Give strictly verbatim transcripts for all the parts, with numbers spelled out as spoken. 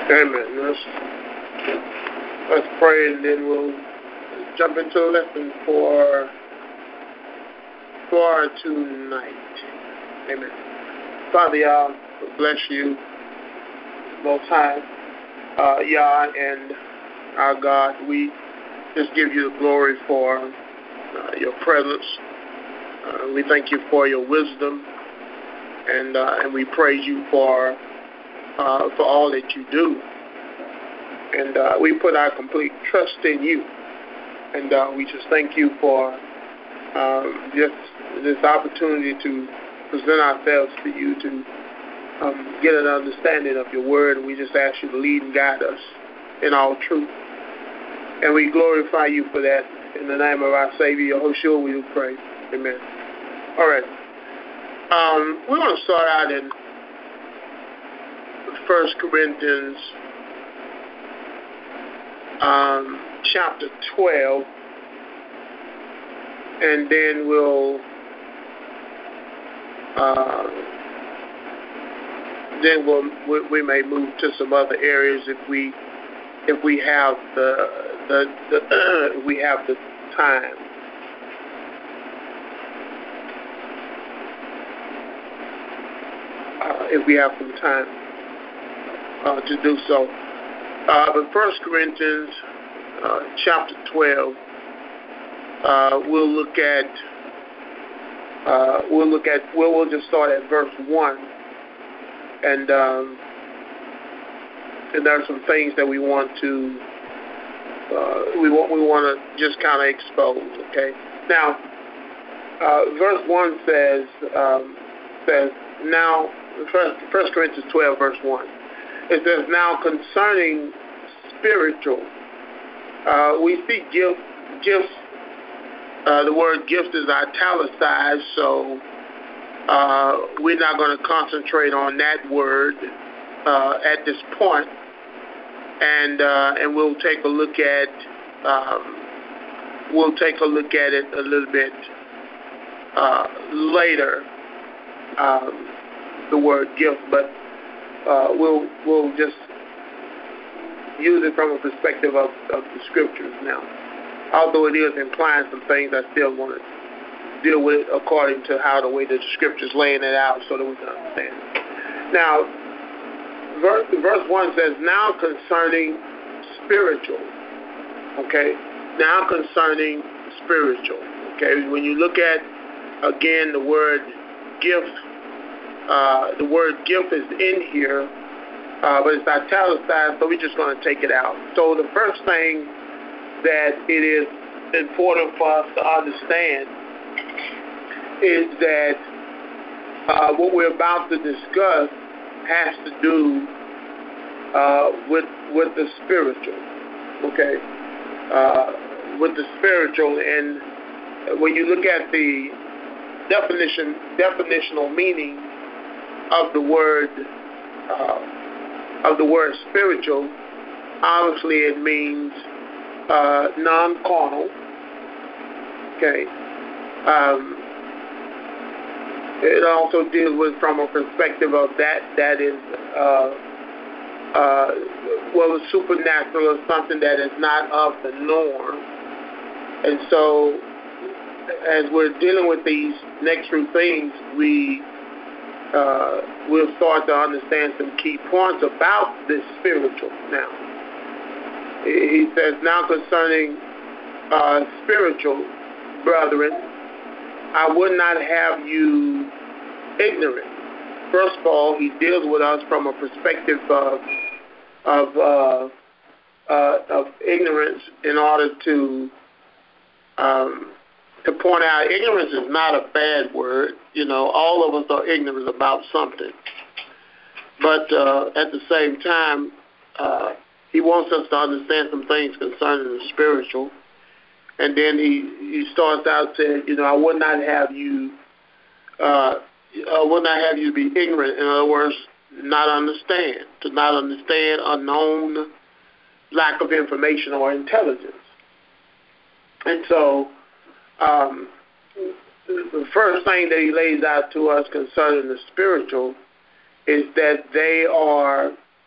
Amen. Let's, let's pray and then we'll jump into a lesson for, for tonight. Amen. Father, Yah, bless you, Most High, uh, Yah, and our God. We just give you the glory for uh, your presence. Uh, we thank you for your wisdom, and uh, and we praise you for uh, for all that you do. And uh, we put our complete trust in you. And uh, we just thank you for um, just this opportunity to present ourselves to you, to um, get an understanding of your word. And we just ask you to lead and guide us in all truth. And we glorify you for that. In the name of our Savior, Yahushua, we do pray. Amen. All right. Um, we're going to start out in First Corinthians um, chapter twelve, and then we'll uh, then we'll we, we may move to some other areas if we if we have the the, the uh, we have the time. Uh, if we have some time uh, to do so. Uh, but First Corinthians uh, chapter twelve, uh, we'll look at uh, we'll look at we'll, we'll just start at verse one, and um, and there are some things that we want to uh, we want we want to just kind of expose. Okay, now uh, verse one says um, says now First, First Corinthians twelve verse one. It says, now concerning spiritual, uh, we see gift, gifts, uh, the word gift is italicized, so uh, we're not going to concentrate on that word uh, at this point, and uh, and we'll take a look at um, we'll take a look at it a little bit uh, later, um, the word gift, but Uh, we'll we'll just use it from a perspective of, of the scriptures now. Although it is implying some things, I still want to deal with it according to how the way the scriptures laying it out so that we can understand. Now, verse, verse one says, now concerning spiritual. Okay? Now concerning spiritual. Okay? When you look at, again, the word gift, Uh, the word gift is in here, uh, but it's italicized, so we're just going to take it out. So the first thing that it is important for us to understand is that uh, what we're about to discuss has to do uh, with with the spiritual, okay? Uh, with the spiritual, and when you look at the definition, definitional meaning of the word uh, of the word spiritual, obviously it means uh, non-carnal. Okay. Um, it also deals with from a perspective of that that is uh, uh, well, supernatural or something that is not of the norm. And so, as we're dealing with these next few things, we Uh, we'll start to understand some key points about this spiritual now. He says, now concerning uh, spiritual, brethren, I would not have you ignorant. First of all, he deals with us from a perspective of, of, uh, uh, of ignorance in order to um, to point out ignorance is not a bad word. You know, all of us are ignorant about something. But uh, at the same time, uh, he wants us to understand some things concerning the spiritual. And then he, he starts out saying, you know, I would not have you, uh, I would not have you be ignorant. In other words, not understand. To not understand, unknown, lack of information or intelligence. And so, Um, the first thing that he lays out to us concerning the spiritual is that they are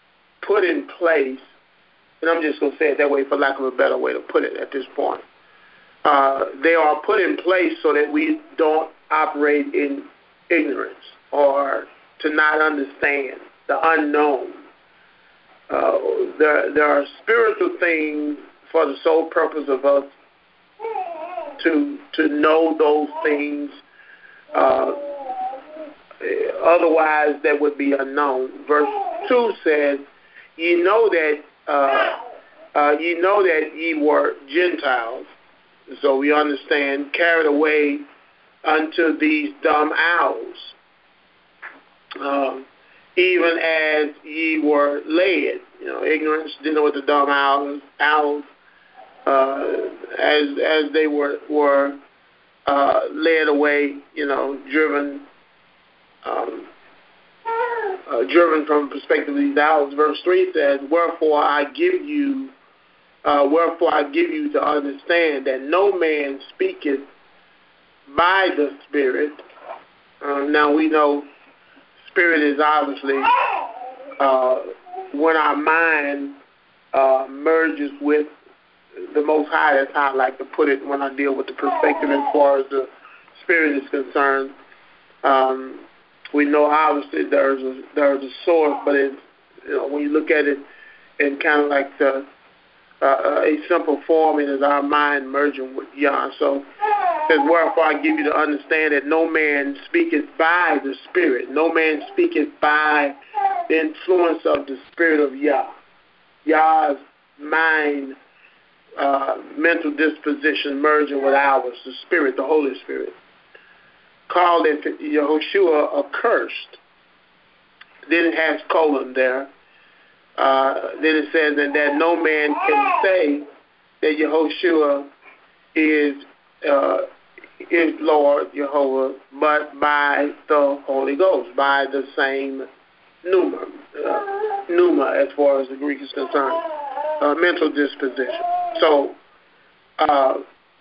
put in place, and I'm just going to say it that way for lack of a better way to put it at this point. Uh, they are put in place so that we don't operate in ignorance or to not understand the unknown. Uh, there, there are spiritual things for the sole purpose of us to to know those things. Uh, otherwise, that would be unknown. Verse two says, "Ye know that uh, uh, ye know that ye were Gentiles." So we understand, carried away unto these dumb owls, um, even as ye were led. You know, ignorance, didn't know what the dumb owls, owls uh, as as they were were uh, led away. You know, driven, um, uh, driven from the perspective of these owls. Verse three says, "Wherefore I give you." Uh, wherefore I give you to understand that no man speaketh by the Spirit. Uh, now we know Spirit is obviously uh, when our mind uh, merges with the Most High. That's how I like to put it when I deal with the perspective as far as the Spirit is concerned. Um, we know obviously there's a, there's a source, but it, you know, when you look at it in kind of like the Uh, a simple form, it is our mind merging with Yah. So it says, "Wherefore I give you to understand that no man speaketh by the Spirit, no man speaketh by the influence of the Spirit of Yah." Yah's mind, uh, mental disposition merging with ours, the Spirit, the Holy Spirit. Called it Yehoshua accursed. Then it has colon there. Uh, then it says that, that no man can say that Yehoshua is uh, is Lord Jehovah, but by the Holy Ghost, by the same pneuma, uh, pneuma as far as the Greek is concerned, uh, mental disposition. So, uh,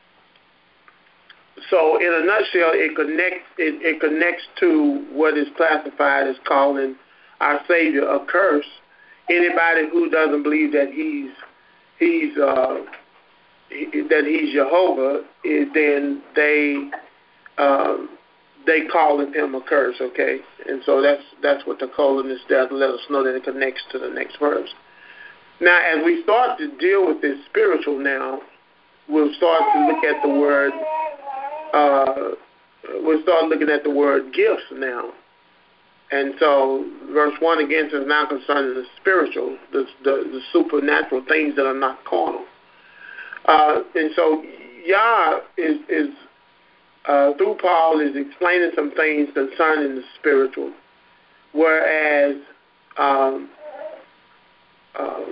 so in a nutshell, it connects it, it connects to what is classified as calling our Savior a curse. Anybody who doesn't believe that he's he's uh, he, that he's Jehovah, is then they um, they call him a curse. Okay, and so that's that's what the colon is there to let us know that it connects to the next verse. Now, as we start to deal with this spiritual now, we'll start to look at the word. Uh, we'll start looking at the word gifts now. And so, verse one again says, "Now concerning the spiritual, the, the, the supernatural things that are not carnal." Uh, and so, Yah is, is uh, through Paul, is explaining some things concerning the spiritual, whereas um, uh,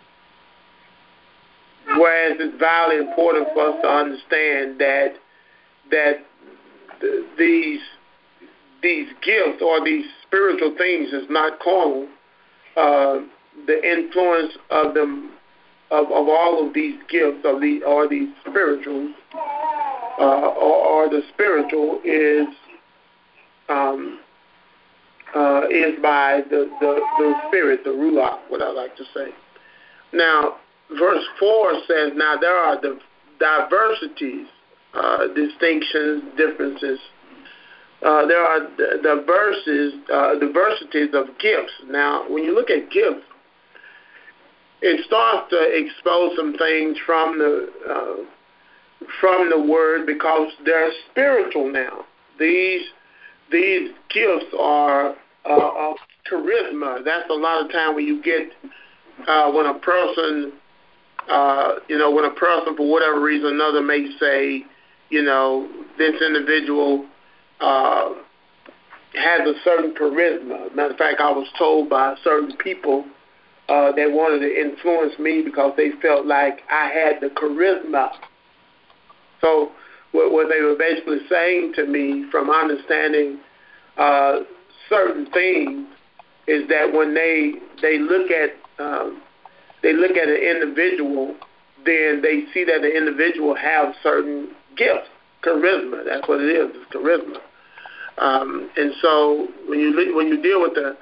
whereas it's vitally important for us to understand that that th- these these gifts or these spiritual things is not carnal. Uh, the influence of them, of, of all of these gifts, of the or these spirituals, uh, or, or the spiritual is um, uh, is by the, the the spirit, the ruach, what I like to say. Now, verse four says, "Now there are the diversities, uh, distinctions, differences." Uh, there are diverses, uh, diversities of gifts. Now, when you look at gifts, it starts to expose some things from the uh, from the word because they're spiritual now. These these gifts are uh, of charisma. That's a lot of time when you get uh, when a person, uh, you know, when a person for whatever reason or another may say, you know, this individual Uh, has a certain charisma. Matter of fact, I was told by certain people uh, that wanted to influence me because they felt like I had the charisma. So what, what they were basically saying to me from understanding uh, certain things is that when they they look at um, they look at an individual, then they see that the individual have certain gifts, charisma. That's what it is. It's charisma. Um, and so when you when you deal with the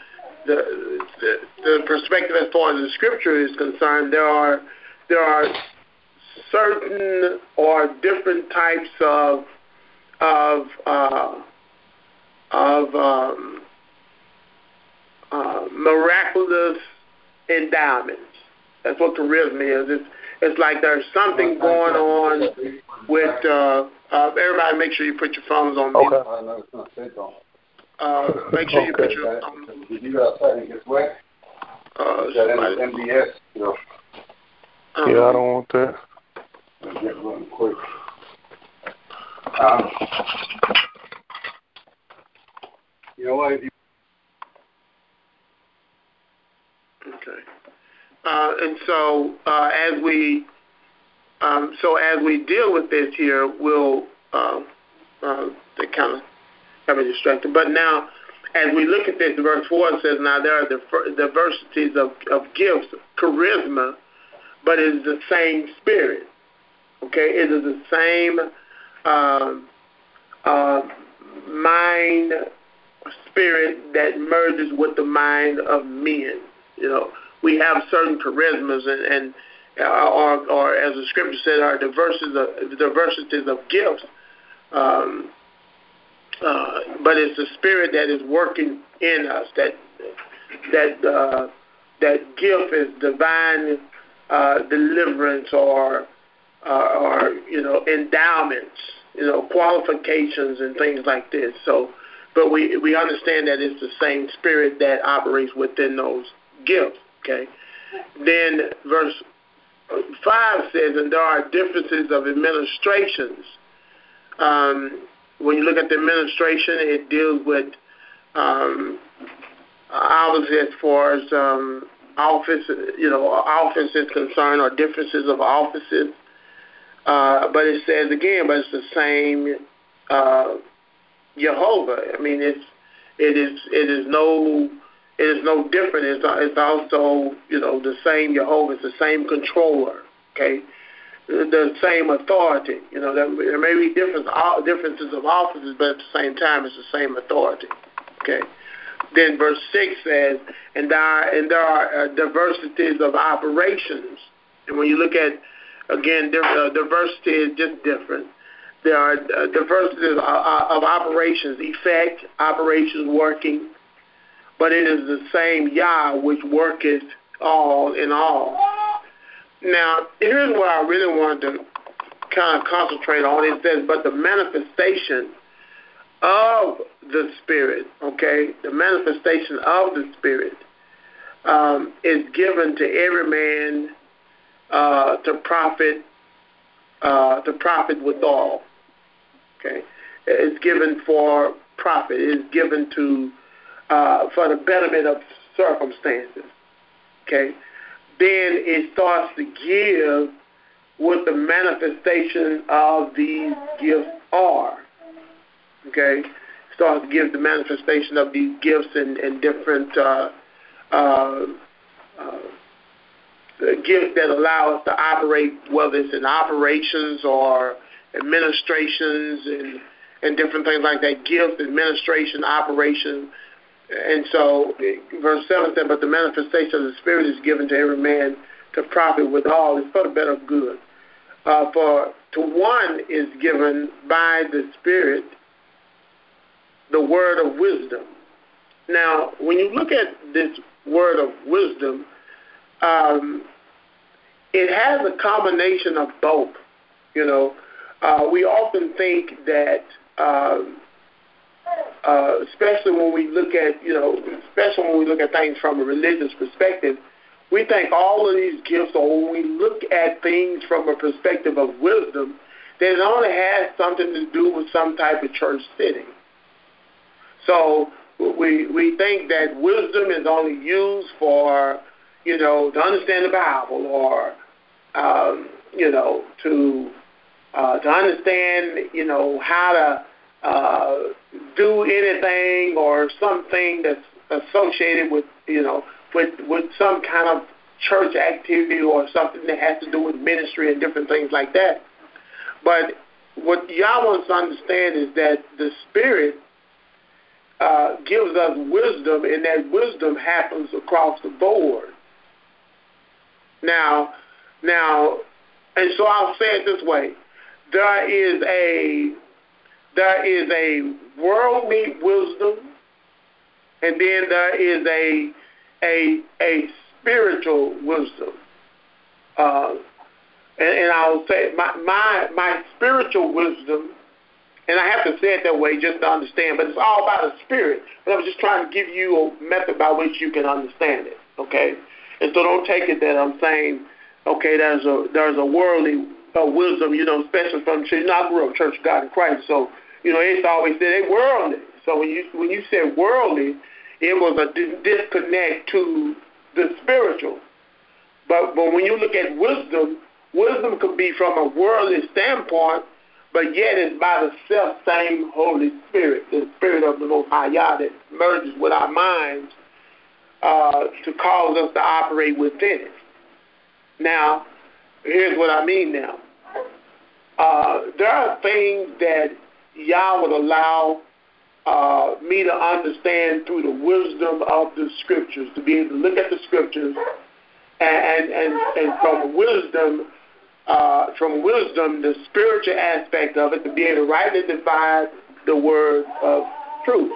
the, the the perspective as far as the scripture is concerned, there are there are certain or different types of of uh, of um, uh, miraculous endowments. That's what charisma is. It's, it's like there's something going on with. Uh, uh, everybody, make sure you put your phones on mute. Okay. Uh, make sure you okay. put your um, You got something gets wet. Uh, that M D S, you know. Um, yeah, I don't want that. Get running quick. Um, you know what? If you okay. Uh, and so uh, as we um, so as we deal with this here, we'll uh, uh, they kind of have me distracted. But now, as we look at this, verse four says, "Now there are the diversities of, of gifts, charisma, but it is the same Spirit." Okay, it is the same um, uh, mind, spirit that merges with the mind of men. You know, we have certain charismas, and, and uh, or, or as the scripture said, our diversities of, diversities of gifts. Um, uh, but it's the Spirit that is working in us. That that uh, that gift is divine uh, deliverance or Uh, or, you know, endowments, you know, qualifications and things like this. So, but we, we understand that it's the same Spirit that operates within those gifts, okay? Then verse five says, and there are differences of administrations. Um, when you look at the administration, it deals with, um, obviously as far as um, office, you know, office is concerned, or differences of offices. Uh, but it says again, but it's the same uh, Jehovah. I mean, it's it is it is no it is no different. It's, it's also, you know, the same Jehovah. It's the same controller. Okay, the same authority. You know, there, there may be different differences of offices, but at the same time, it's the same authority. Okay. Then verse six says, and there are, and there are uh, diversities of operations. And when you look at Again, uh, diversity is just different. There are uh, diversities of, of operations, effect, operations working, but it is the same Yah which worketh all in all. Now, here's what I really wanted to kind of concentrate on. It says, but the manifestation of the Spirit, okay, the manifestation of the Spirit um, is given to every man Uh, to profit, uh, to profit withal. Okay, it's given for profit. It's given to uh, for the betterment of circumstances. Okay, then it starts to give what the manifestation of these gifts are. Okay, it starts to give the manifestation of these gifts in, in different. Uh, uh, uh, gifts that allow us to operate, whether it's in operations or administrations and and different things like that. Gifts, administration, operation. And so verse seven said, but the manifestation of the Spirit is given to every man to profit withal. It's for the better good. Uh, for to one is given by the Spirit the word of wisdom. Now, when you look at this word of wisdom, Um, it has a combination of both. You know, uh, we often think that, um, uh, especially when we look at, you know, especially when we look at things from a religious perspective, we think all of these gifts, or when we look at things from a perspective of wisdom, that it only has something to do with some type of church sitting. So we we think that wisdom is only used for, you know, to understand the Bible, or, um, you know, to uh, to understand, you know, how to uh, do anything or something that's associated with, you know, with with some kind of church activity or something that has to do with ministry and different things like that. But what y'all wants to understand is that the Spirit uh, gives us wisdom, and that wisdom happens across the board. Now, now, and so I'll say it this way: there is a there is a worldly wisdom, and then there is a a a spiritual wisdom. Uh, and, and I'll say my, my my spiritual wisdom, and I have to say it that way just to understand, but it's all about the spirit. But I was just trying to give you a method by which you can understand it, okay? And so don't take it that I'm saying, okay, there's a there's a worldly uh, wisdom, you know, especially from church. You know, I grew up Church of God in Christ, so you know, it's always said they worldly. So when you when you said worldly, it was a dis- disconnect to the spiritual. But but when you look at wisdom, wisdom could be from a worldly standpoint, but yet it's by the self same Holy Spirit, the Spirit of the Most High Yah that merges with our minds uh, to cause us to operate within it. Now, here's what I mean now. Uh, there are things that Yah would allow uh, me to understand through the wisdom of the Scriptures, to be able to look at the Scriptures and and, and from wisdom, uh, from wisdom, the spiritual aspect of it, to be able to rightly divide the word of truth.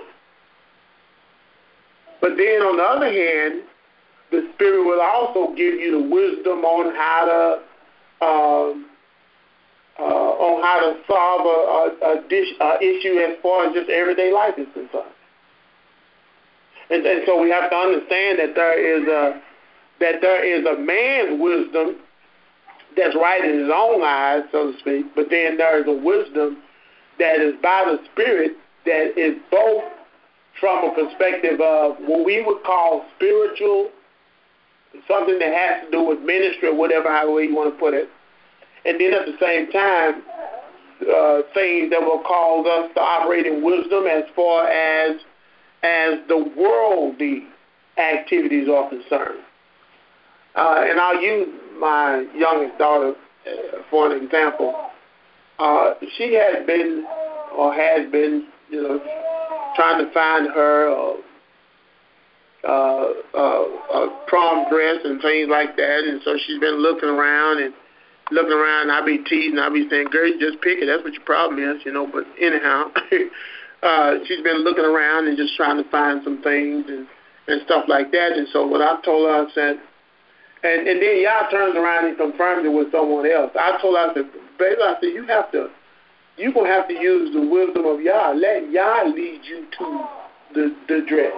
But then on the other hand, the Spirit will also give you the wisdom on how to um, uh, on how to solve a, a, a dish, uh, issue as far as just everyday life is concerned. And, and so we have to understand that there is a that there is a man's wisdom that's right in his own eyes, so to speak, but then there is a wisdom that is by the Spirit that is both from a perspective of what we would call spiritual, something that has to do with ministry or whatever, however you want to put it, and then at the same time, uh, things that will cause us to operate in wisdom as far as as the worldly activities are concerned. Uh, and I'll use my youngest daughter uh, for an example. Uh, she has been, or has been, you know, trying to find her uh, uh, uh, a prom dress and things like that. And so she's been looking around and looking around. And I be teasing, I be saying, "Girl, you just pick it. That's what your problem is," you know. But anyhow, uh, she's been looking around and just trying to find some things and, and stuff like that. And so what I told her, I said, And, and then Yah turns around and confirms it with someone else. I told her, I said, baby, I said, you have to, you're going to have to use the wisdom of Yah. Let Yah lead you to the, the dress.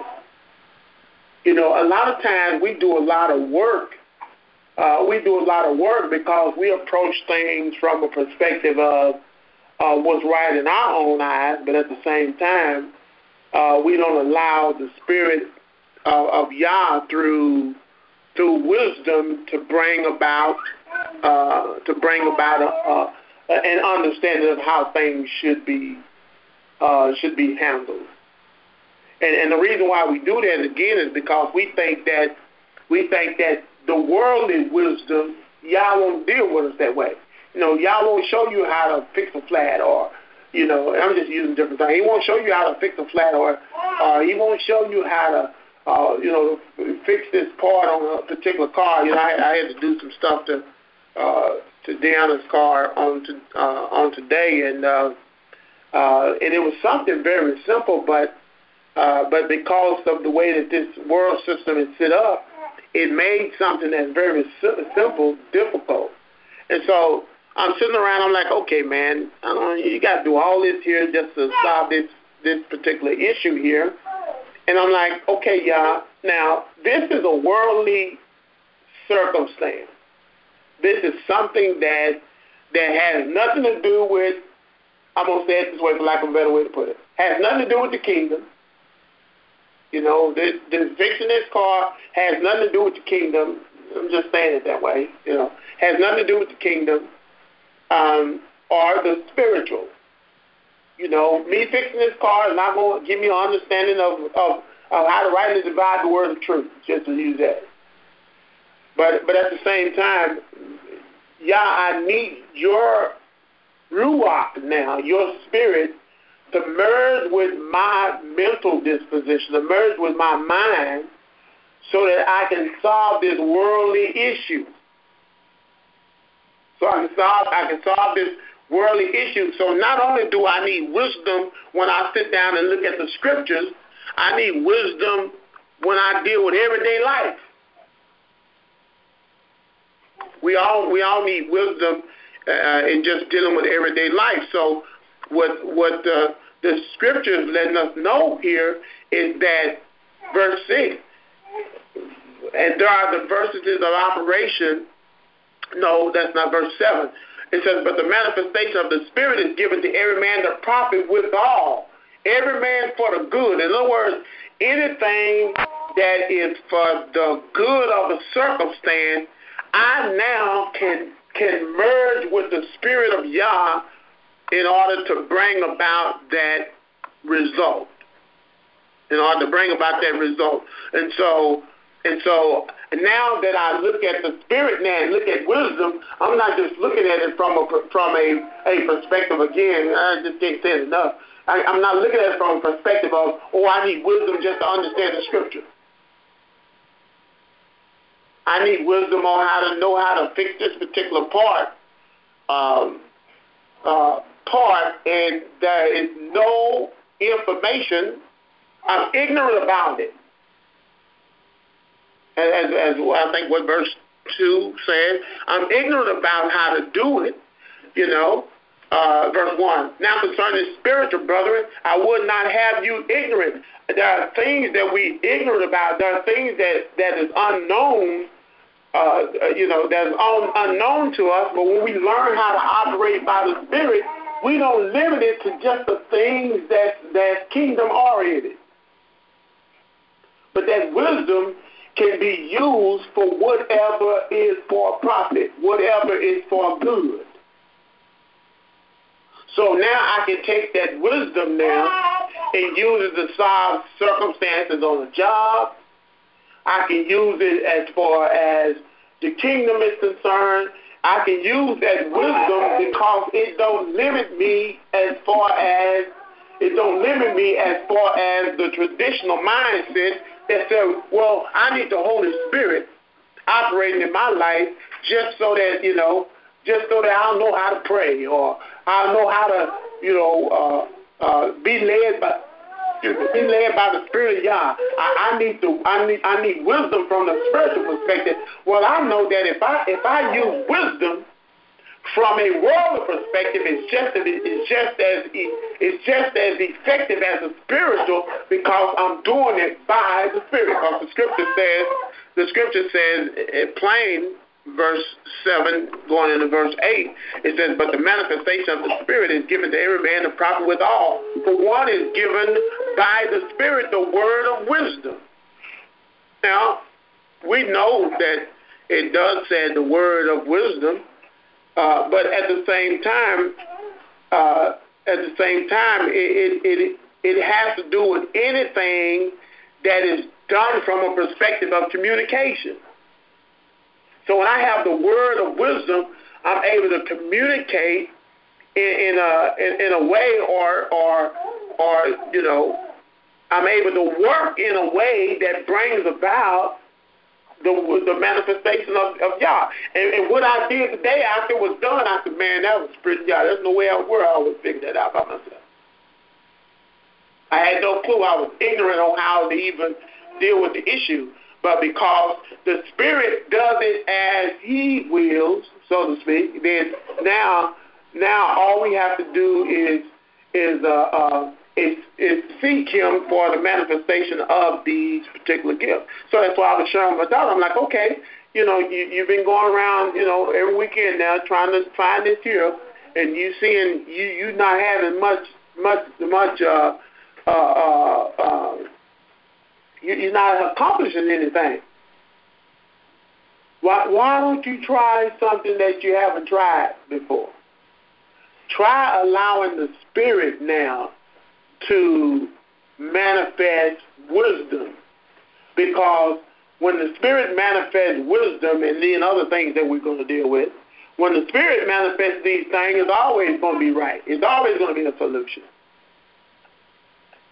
You know, a lot of times we do a lot of work. Uh, we do a lot of work because we approach things from a perspective of uh, what's right in our own eyes, but at the same time, uh, we don't allow the Spirit uh, of Yah through through wisdom to bring about uh, to bring about a, a, an understanding of how things should be uh, should be handled. And, and the reason why we do that again is because we think that we think that the worldly wisdom, Yah won't deal with us that way. You know, Yah won't show you how to fix a flat, or you know, I'm just using different things. He won't show you how to fix a flat, or uh, he won't show you how to Uh, you know, fix this part on a particular car. You know, I, I had to do some stuff to uh, to Deanna's car on to, uh, on today, and uh, uh, and it was something very simple, but uh, but because of the way that this world system is set up, it made something that's very simple difficult. And so I'm sitting around. I'm like, okay, man, I don't, you got to do all this here just to solve this this particular issue here. And I'm like, okay, Yah, now this is a worldly circumstance. This is something that that has nothing to do with, I'm going to say it this way for lack of a better way to put it, has nothing to do with the kingdom. You know, this, this fixing this car has nothing to do with the kingdom. I'm just saying it that way, you know, has nothing to do with the kingdom um, or the spiritual. You know, me fixing this car is not going to give me an understanding of, of, of how to rightly divide the word of truth, just to use that. But but at the same time, Yah, I need your ruach now, your spirit, to merge with my mental disposition, to merge with my mind, so that I can solve this worldly issue. So I can solve, I can solve this worldly issue. So not only do I need wisdom when I sit down and look at the scriptures, I need wisdom when I deal with everyday life. We all we all need wisdom uh, in just dealing with everyday life. So what what uh, the scriptures letting us know here is that verse six, and there are the verses of operation. No, that's not verse seven. It says, but the manifestation of the Spirit is given to every man to profit withal. Every man for the good. In other words, anything that is for the good of a circumstance, I now can can merge with the Spirit of Yah in order to bring about that result. In order to bring about that result. And so, and so now that I look at the Spirit now and look at wisdom, I'm not just looking at it from a from a, a perspective, again, I just can't say it enough. I, I'm not looking at it from a perspective of, oh, I need wisdom just to understand the scripture. I need wisdom on how to know how to fix this particular part, um, uh, part, and there is no information. I'm ignorant about it. As, as I think what verse two says, I'm ignorant about how to do it, you know. Uh, verse one, now concerning spiritual brethren, I would not have you ignorant. There are things that we ignorant about. There are things that, that is unknown, uh, you know, that is un, unknown to us. But when we learn how to operate by the Spirit, we don't limit it to just the things that, that's kingdom-oriented. But that wisdom can be used for whatever is for profit, whatever is for good. So now I can take that wisdom now and use it to solve circumstances on a job. I can use it as far as the kingdom is concerned. I can use that wisdom because it don't limit me as far as it don't limit me as far as the traditional mindset that says, well, I need the Holy Spirit operating in my life just so that, you know, just so that I'll know how to pray, or I'll know how to, you know, uh, uh, be led by be led by the Spirit of Yah. I, I need to I need I need wisdom from the spiritual perspective. Well, I know that if I if I use wisdom from a worldly perspective, it's just as it's just as it's just as effective as a spiritual, because I'm doing it by the Spirit. Because the scripture says the scripture says it plain. Verse seven, going into verse eight, it says, but the manifestation of the Spirit is given to every man to profit withal. For one is given by the Spirit the word of wisdom. Now, we know that it does say the word of wisdom, uh, but at the same time, uh, at the same time, it, it, it, it has to do with anything that is done from a perspective of communication. So when I have the word of wisdom, I'm able to communicate in, in a in, in a way, or or or you know, I'm able to work in a way that brings about the the manifestation of, of Yah. And, and what I did today after it was done, I said, man, that was pretty Yah. There's no way in the world I would figure that out by myself. I had no clue. I was ignorant on how to even deal with the issue. But because the Spirit does it as He wills, so to speak, then now, now all we have to do is is uh, uh, is, is seek Him for the manifestation of these particular gifts. So that's why I was sharing with my daughter. I'm like, okay, you know, you, you've been going around, you know, every weekend now trying to find this here, and you seeing you you not having much much much uh uh uh. uh You're not accomplishing anything. Why, why don't you try something that you haven't tried before? Try allowing the Spirit now to manifest wisdom. Because when the Spirit manifests wisdom, and then other things that we're going to deal with, when the Spirit manifests these things, it's always going to be right. It's always going to be a solution.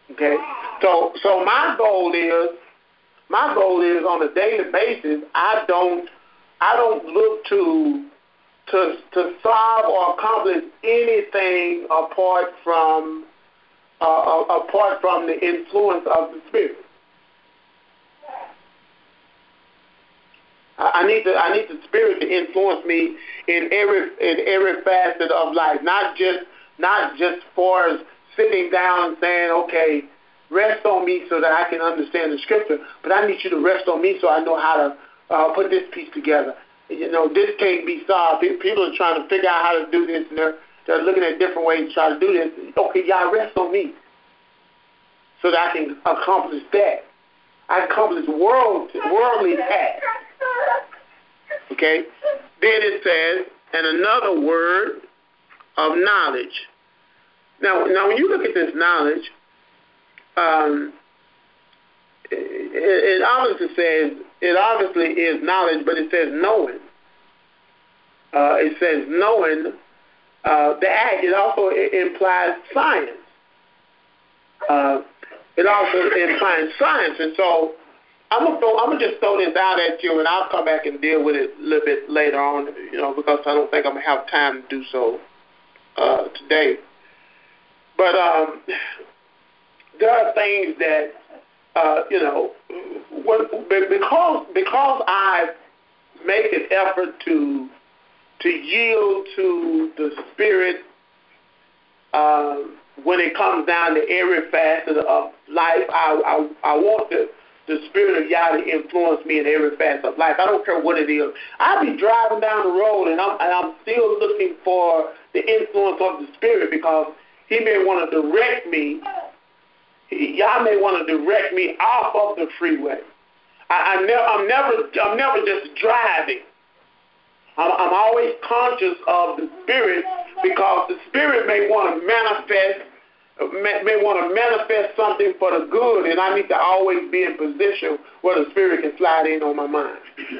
Okay, so so my goal is my goal is on a daily basis. I don't I don't look to to to solve or accomplish anything apart from uh, apart from the influence of the Spirit. I need the I need the Spirit to influence me in every in every facet of life, not just not just for sitting down and saying, okay, rest on me so that I can understand the Scripture, but I need you to rest on me so I know how to uh, put this piece together. You know, this can't be solved. People are trying to figure out how to do this, and they're they're looking at different ways to try to do this. Okay, y'all rest on me so that I can accomplish that. I accomplish world worldly tasks. Okay? Then it says, and another word of knowledge. Now, now when you look at this knowledge, um, it, it obviously says, it obviously is knowledge, but it says knowing. Uh, it says knowing uh, the act. It also it implies science. Uh, it also implies science, and so I'm gonna throw, I'm gonna just throw this out at you, and I'll come back and deal with it a little bit later on, you know, because I don't think I'm gonna have time to do so uh, today. But um, there are things that uh, you know, when, because because I make an effort to to yield to the Spirit um, when it comes down to every facet of life. I I, I want the the Spirit of Yah to influence me in every facet of life. I don't care what it is. I'll be driving down the road and I'm, and I'm still looking for the influence of the Spirit, because He may want to direct me. Yah may want to direct me off of the freeway. I, I never, I'm never, I'm never just driving. I'm, I'm always conscious of the Spirit, because the Spirit may want to manifest. May, may want to manifest something for the good, and I need to always be in position where the Spirit can slide in on my mind.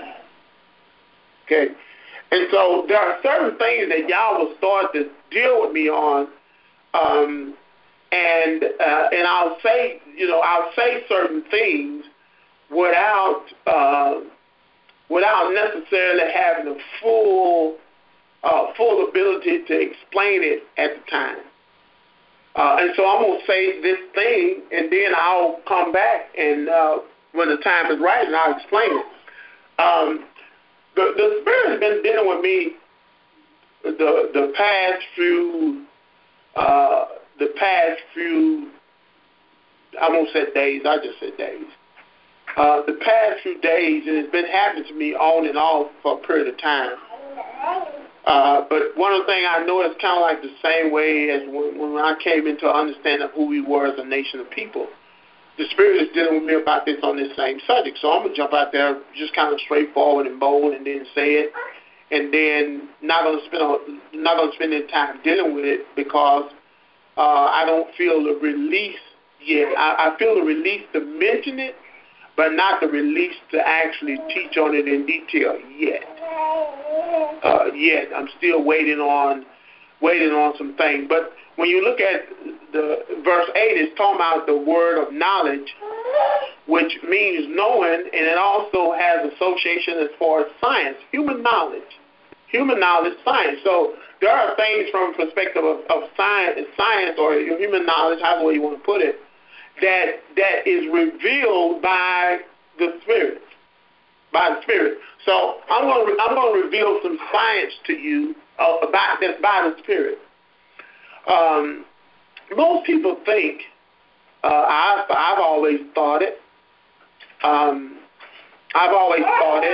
Okay? And so there are certain things that y'all will start to deal with me on, um, and uh, and I'll say, you know, I'll say certain things without uh, without necessarily having the full uh, full ability to explain it at the time. Uh, and so I'm going to say this thing, and then I'll come back and uh, when the time is right, and I'll explain it. Um, the, the Spirit has been dealing with me the the past few uh, the past few I won't say days. I just said days. Uh, the past few days, and it's been happening to me on and off for a period of time. Uh, but one of the things I know is kind of like the same way as when, when I came into an understanding of who we were as a nation of people. The Spirit is dealing with me about this on this same subject. So I'm going to jump out there just kind of straightforward and bold and then say it, and then not going to spend not going to spend any time dealing with it, because uh, I don't feel the release yet. I, I feel the release to mention it, but not the release to actually teach on it in detail yet. Uh, yet I'm still waiting on waiting on some things. But when you look at the verse eight, it's talking about the word of knowledge, which means knowing, and it also has association as far as science, human knowledge, human knowledge, science. So there are things from a perspective of, of science, science or human knowledge, however you want to put it, that that is revealed by the Spirit, by the Spirit. So I'm going to I'm going to reveal some science to you uh, about that's by the Spirit. Um, most people think, uh, I've I've always thought it. Um, I've always thought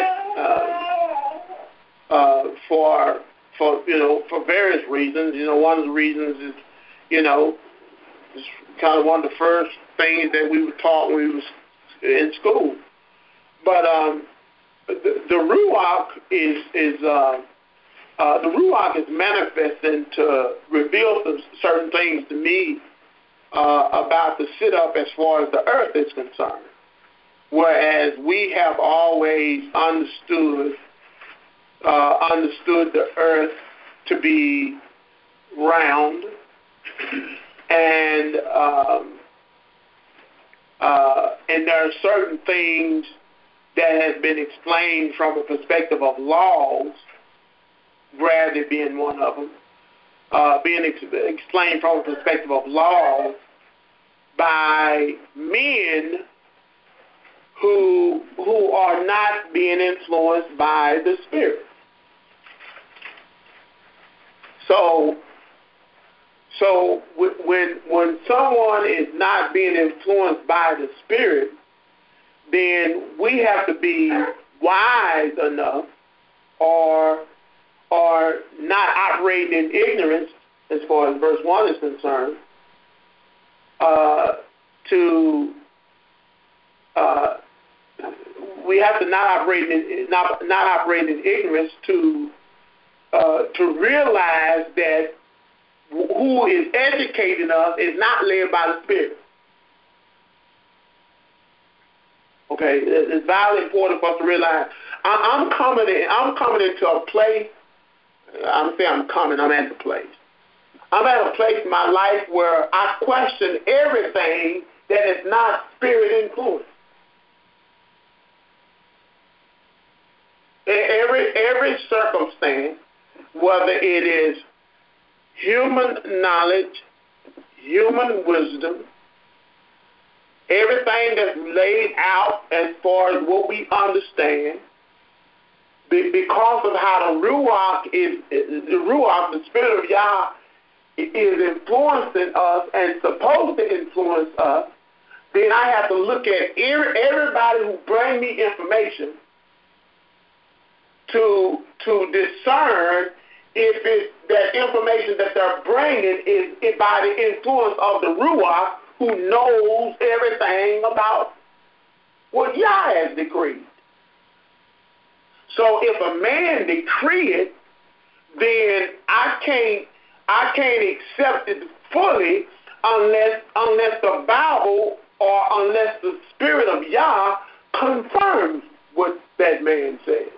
it uh, uh, for for you know for various reasons. You know, one of the reasons is you know it's kind of one of the first things that we were taught when we was in school. But um, the, the Ruach is is uh, uh, the Ruach is manifesting to reveal some certain things to me uh, about the sit up as far as the earth is concerned. Whereas we have always understood uh, understood the earth to be round, and um, and there are certain things that have been explained from a perspective of laws, gravity being one of them, uh, being ex- explained from a perspective of laws by men who who are not being influenced by the Spirit. So, so when when someone is not being influenced by the Spirit, then we have to be wise enough, or or not operating in ignorance, as far as verse one is concerned, uh, to uh, we have to not operate in not not operate in ignorance to uh, to realize that who is educating us is not led by the Spirit. Okay, it's vitally important for us to realize I'm coming in. I'm coming into a place. I'm saying I'm coming. I'm at the place. I'm at a place in my life where I question everything that is not Spirit influenced. Every every circumstance, whether it is human knowledge, human wisdom, everything that's laid out as far as what we understand, because of how the Ruach is, the Ruach, the Spirit of Yah, is influencing us and supposed to influence us, then I have to look at everybody who brings me information to to discern if it, that information that they're bringing is, is by the influence of the Ruach, who knows everything about what Yah has decreed. So if a man decree it, then I can't I can't accept it fully unless unless the Bible or unless the Spirit of Yah confirms what that man says.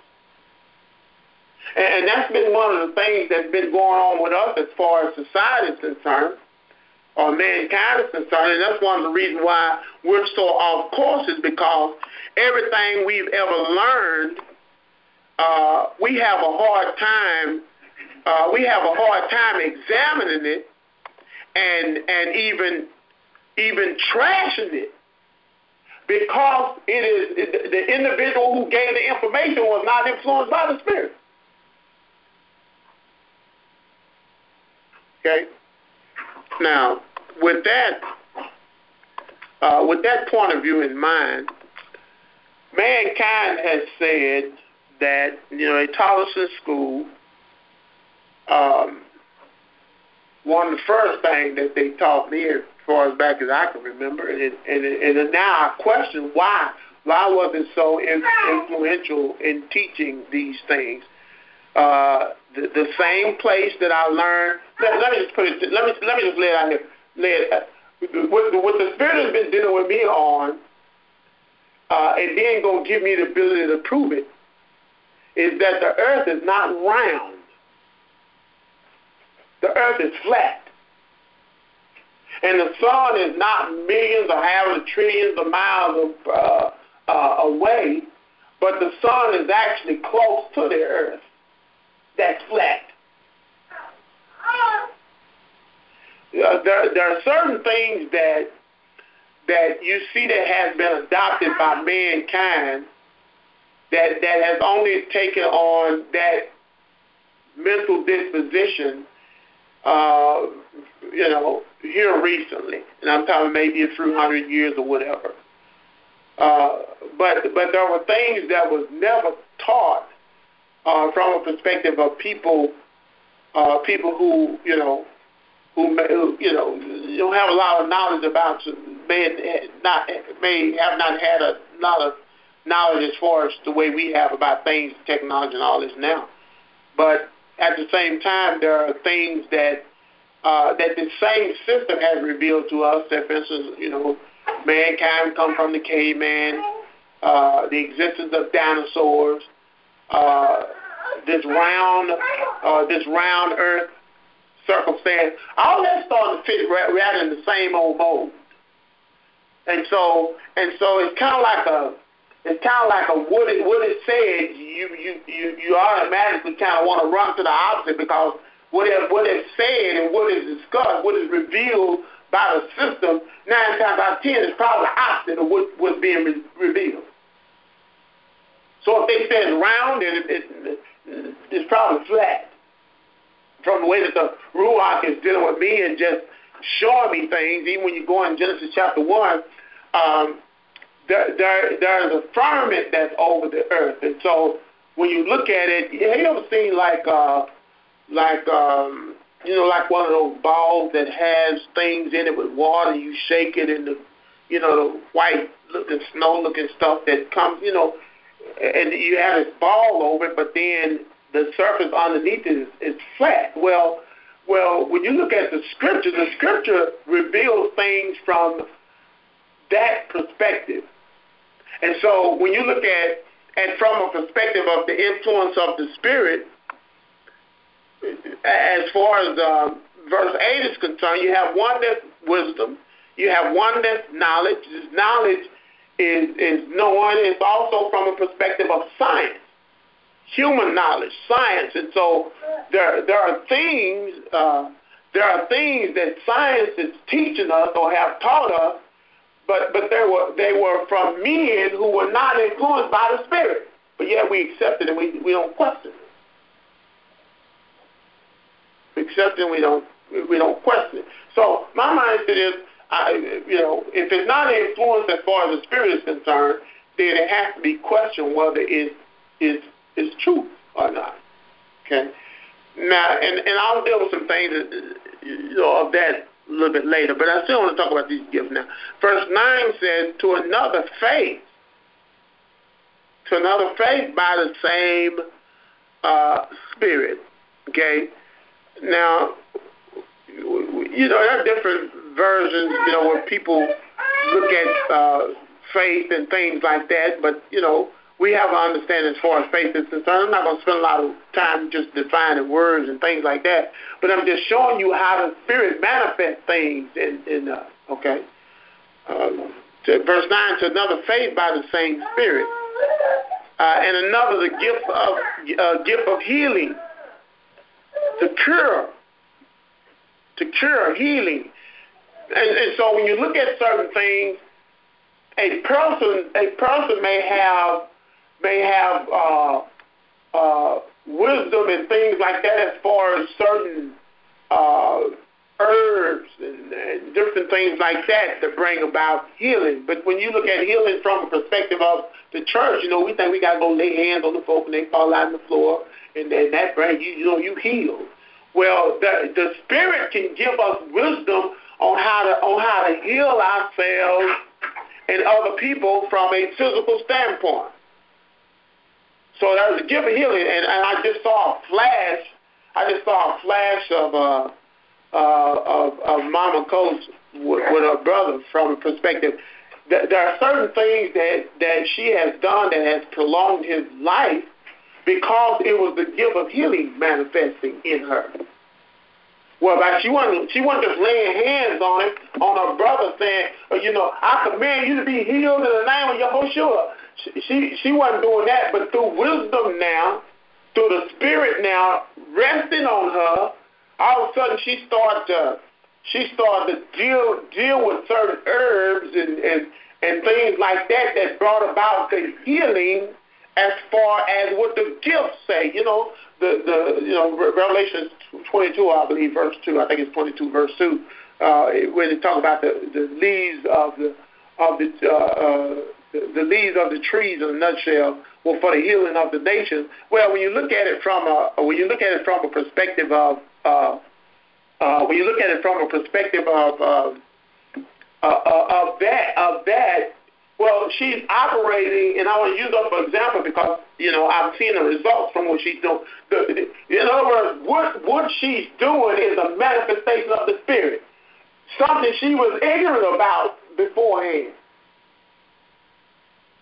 And that's been one of the things that's been going on with us as far as society is concerned, or mankind is concerned. And that's one of the reasons why we're so off course, is because everything we've ever learned, uh, we have a hard time. Uh, we have a hard time examining it and and even even trashing it, because it is it, the individual who gave the information was not influenced by the Spirit. Okay. Now, with that, uh, with that point of view in mind, mankind has said that, you know, they taught us in school. Um, one of the first things that they taught me, as far as back as I can remember, and and, and now I question why why was it so in, influential in teaching these things. Uh, the, the same place that I learned. Let, let me just put it. Let me let me just lay it out here. Lay it, uh, what, what the Spirit has been dealing with me on, uh, and then gonna give me the ability to prove it, is that the earth is not round. The earth is flat, and the sun is not millions or half of trillions of miles of, uh, uh, away, but the sun is actually close to the earth. That's flat. Uh, there, there are certain things that that you see that has been adopted by mankind that that has only taken on that mental disposition, uh, you know, here recently, and I'm talking maybe a few hundred years or whatever. Uh, but but there were things that was never taught. Uh, from a perspective of people, uh, people who you know, who, may, who you know, don't have a lot of knowledge about, may not may have not had a lot of knowledge as far as the way we have about things, technology, and all this now. But at the same time, there are things that uh, that the same system has revealed to us. That, for instance, you know, mankind come from the caveman, uh, the existence of dinosaurs. Uh, this round, uh, this round Earth circumstance, all that starting to fit right, right in the same old mold. And so, and so it's kind of like a, it's kind of like a what it what it said. You you you you automatically kind of want to run to the opposite, because what it what it's said and what is discussed, what is revealed by the system, nine times out of ten is probably the opposite of what was being re- revealed. So if they said round, then it, it, it, it's probably flat. From the way that the Ruach is dealing with me and just showing me things, even when you go in Genesis chapter one, um, there, there there's a firmament that's over the earth. And so when you look at it, have you ever seen like uh, like um, you know, like one of those balls that has things in it with water? You shake it, and the you know the white looking snow looking stuff that comes, you know, and you have this ball over it, but then the surface underneath it is, is flat. Well, well, when you look at the scripture, the scripture reveals things from that perspective. And so when you look at, and from a perspective of the influence of the Spirit, as far as uh, verse eight is concerned, you have one that's wisdom, you have one that's knowledge. This knowledge is, is knowing. It's also from a perspective of science. Human knowledge, science, and so there there are things uh, there are things that science is teaching us or have taught us, but but they were they were from men who were not influenced by the Spirit, but yet we accept it and we we don't question it. We accept it and we don't we don't question it. So my mindset is, I you know if it's not influenced as far as the Spirit is concerned, then it has to be questioned whether it is is true or not. Okay. Now, and, and I'll deal with some things that, you know, of that a little bit later, but I still want to talk about these gifts now. Verse nine says, to another faith, to another faith by the same uh, Spirit. Okay. Now, you know, there are different versions, you know, where people look at uh, faith and things like that, but, you know, we have an understanding as far as faith is concerned. I'm not going to spend a lot of time just defining words and things like that, but I'm just showing you how the Spirit manifests things in, in us, okay? Um, to verse nine, to another faith by the same Spirit, uh, and another the gift of uh, gift of healing, to cure, to cure, healing. And, and so when you look at certain things, a person, a person may have may have uh, uh, wisdom and things like that as far as certain uh, herbs and, and different things like that that bring about healing. But when you look at healing from a perspective of the church, you know, we think we got to go lay hands on the folk and they fall out on the floor, and then that brings you, you know, you heal. Well, the, the Spirit can give us wisdom on how to on how to heal ourselves and other people from a physical standpoint. So there's a gift of healing, and, and I just saw a flash. I just saw a flash of uh, uh, of, of Mama Coach with, with her brother from a perspective. There are certain things that, that she has done that has prolonged his life because it was the gift of healing manifesting in her. Well, like she wasn't she wasn't just laying hands on him, on her brother, saying, you know, I command you to be healed in the name of Yahushua. She, she she wasn't doing that, but through wisdom now, through the Spirit now resting on her, all of a sudden she started to she started to deal deal with certain herbs and, and, and things like that that brought about the healing as far as what the gifts say. You know, the, the you know Revelation twenty-two, I believe, verse two. I think it's twenty-two, verse two, uh, where they talk about the, the leaves of the of the uh, uh, the, the leaves of the trees in a nutshell, well, for the healing of the nation. Well, when you look at it from a when you look at it from a perspective of uh, uh, when you look at it from a perspective of uh, uh, uh, of that of that. Well, she's operating, and I want to use her for example because, you know, I've seen the results from what she's doing. The, the, in other words, what, what she's doing is a manifestation of the Spirit, something she was ignorant about beforehand.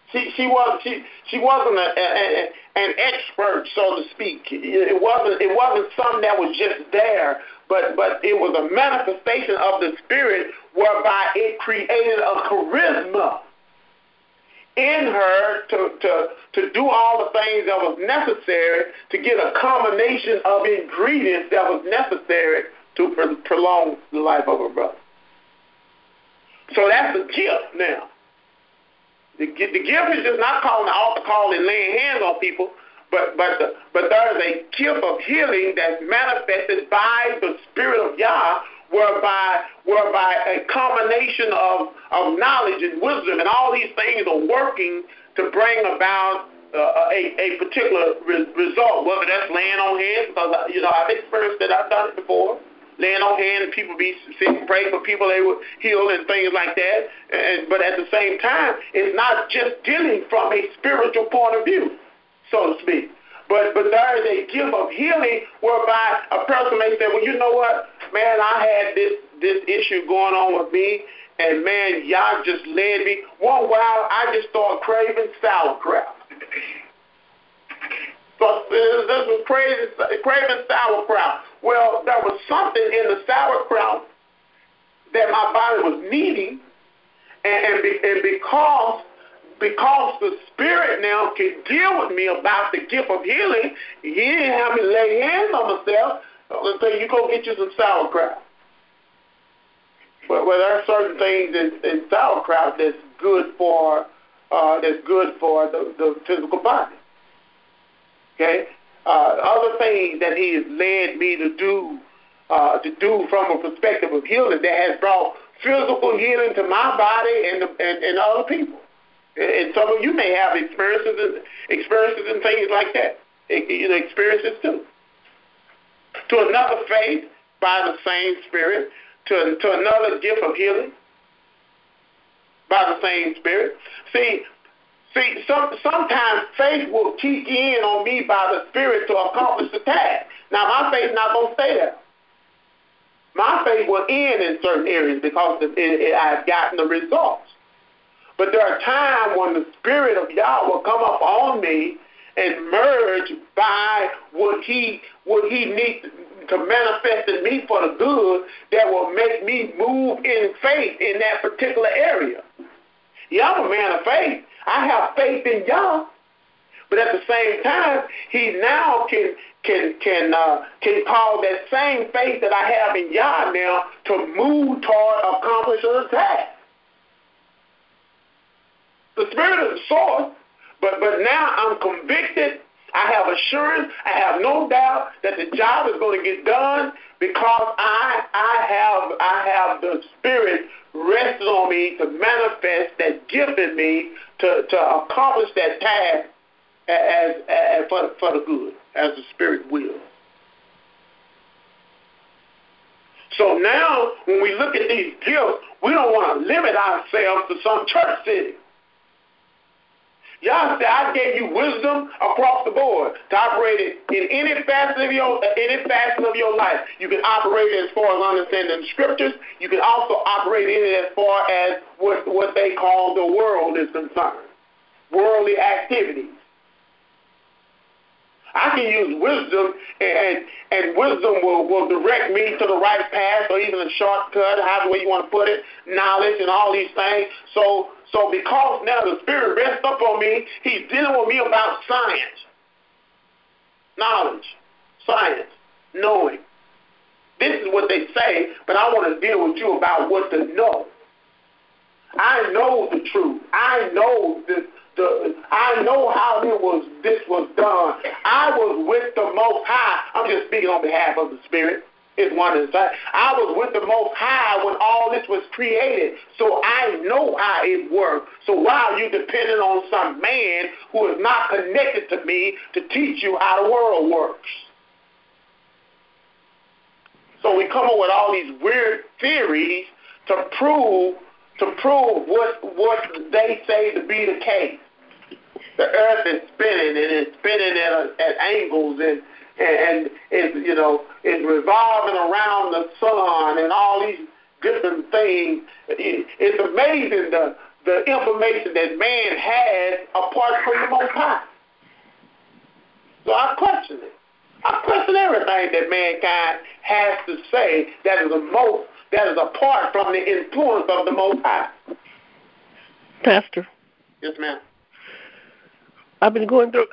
She she was she she wasn't a, a, a, an expert, so to speak. It wasn't it wasn't something that was just there, but but it was a manifestation of the Spirit, whereby it created a charisma in her to to to do all the things that was necessary to get a combination of ingredients that was necessary to pro- prolong the life of her brother. So that's a gift now. The, the gift is just not calling the altar call and laying hands on people, but but the, but there is a gift of healing that's manifested by the Spirit of Yah, whereby whereby a combination of, of knowledge and wisdom and all these things are working to bring about uh, a, a particular re- result, whether that's laying on hands, because you know I've experienced it, I've done it before. Laying on hands and people be sick, pray for people they would heal and things like that. And, but at the same time, it's not just dealing from a spiritual point of view, so to speak. But but there is a gift of healing whereby a person may say, well, you know what, man, I had this this issue going on with me, and man, y'all just led me. One while I just started craving sauerkraut. So this was crazy, craving sauerkraut. Well, there was something in the sauerkraut that my body was needing, and, and, be, and because because the Spirit now can deal with me about the gift of healing, He didn't have me lay hands on myself and say, you go get you some sauerkraut. But well, there are certain things in, in sauerkraut that's good for uh, that's good for the, the physical body. Okay. Uh, other things that He has led me to do, uh, to do from a perspective of healing that has brought physical healing to my body and and, and other people. And some of you may have experiences and experiences and things like that. You know, experiences too. To another faith by the same Spirit, to to another gift of healing by the same Spirit. See. See, some, sometimes faith will kick in on me by the Spirit to accomplish the task. Now, my faith not going to stay there. My faith will end in certain areas because it, it, I've gotten the results. But there are times when the Spirit of Yah will come up on me and merge by what He what He needs to manifest in me for the good that will make me move in faith in that particular area. Yeah, I'm a man of faith. I have faith in Yah, but at the same time, He now can can can uh, can cause that same faith that I have in Yah now to move toward accomplishing a task. The Spirit is the source, but but now I'm convicted. I have assurance. I have no doubt that the job is going to get done because I I have I have the Spirit resting on me to manifest that gift in me to, to accomplish that task as, as for, for the good, as the Spirit will. So now, when we look at these gifts, we don't want to limit ourselves to some church city. Y'all said, I gave you wisdom across the board to operate it in any facet of your any facet of your life. You can operate it as far as understanding the scriptures. You can also operate in it as far as what, what they call the world is concerned, worldly activities. I can use wisdom, and and wisdom will, will direct me to the right path or even a shortcut, however way you want to put it, knowledge and all these things. So so because now the Spirit rests up on me, He's dealing with me about science, knowledge, science, knowing. This is what they say, but I want to deal with you about what to know. I know the truth. I know the, the I know how it was this was done. I was with the Most High. I'm just speaking on behalf of the Spirit. It's one inside. I was with the Most High when all this was created, so I know how it works. So why are you depending on some man who is not connected to me to teach you how the world works? So we come up with all these weird theories to prove to prove what what they say to be the case. The earth is spinning and it's spinning at, at angles and and, and it's, you know, it's revolving around the sun and all these different things. It's amazing the, the information that man has apart from the Most High. So I question it. I question everything that mankind has to say that is a most that is apart from the influence of the Most High. Pastor. Yes, ma'am. I've been going through,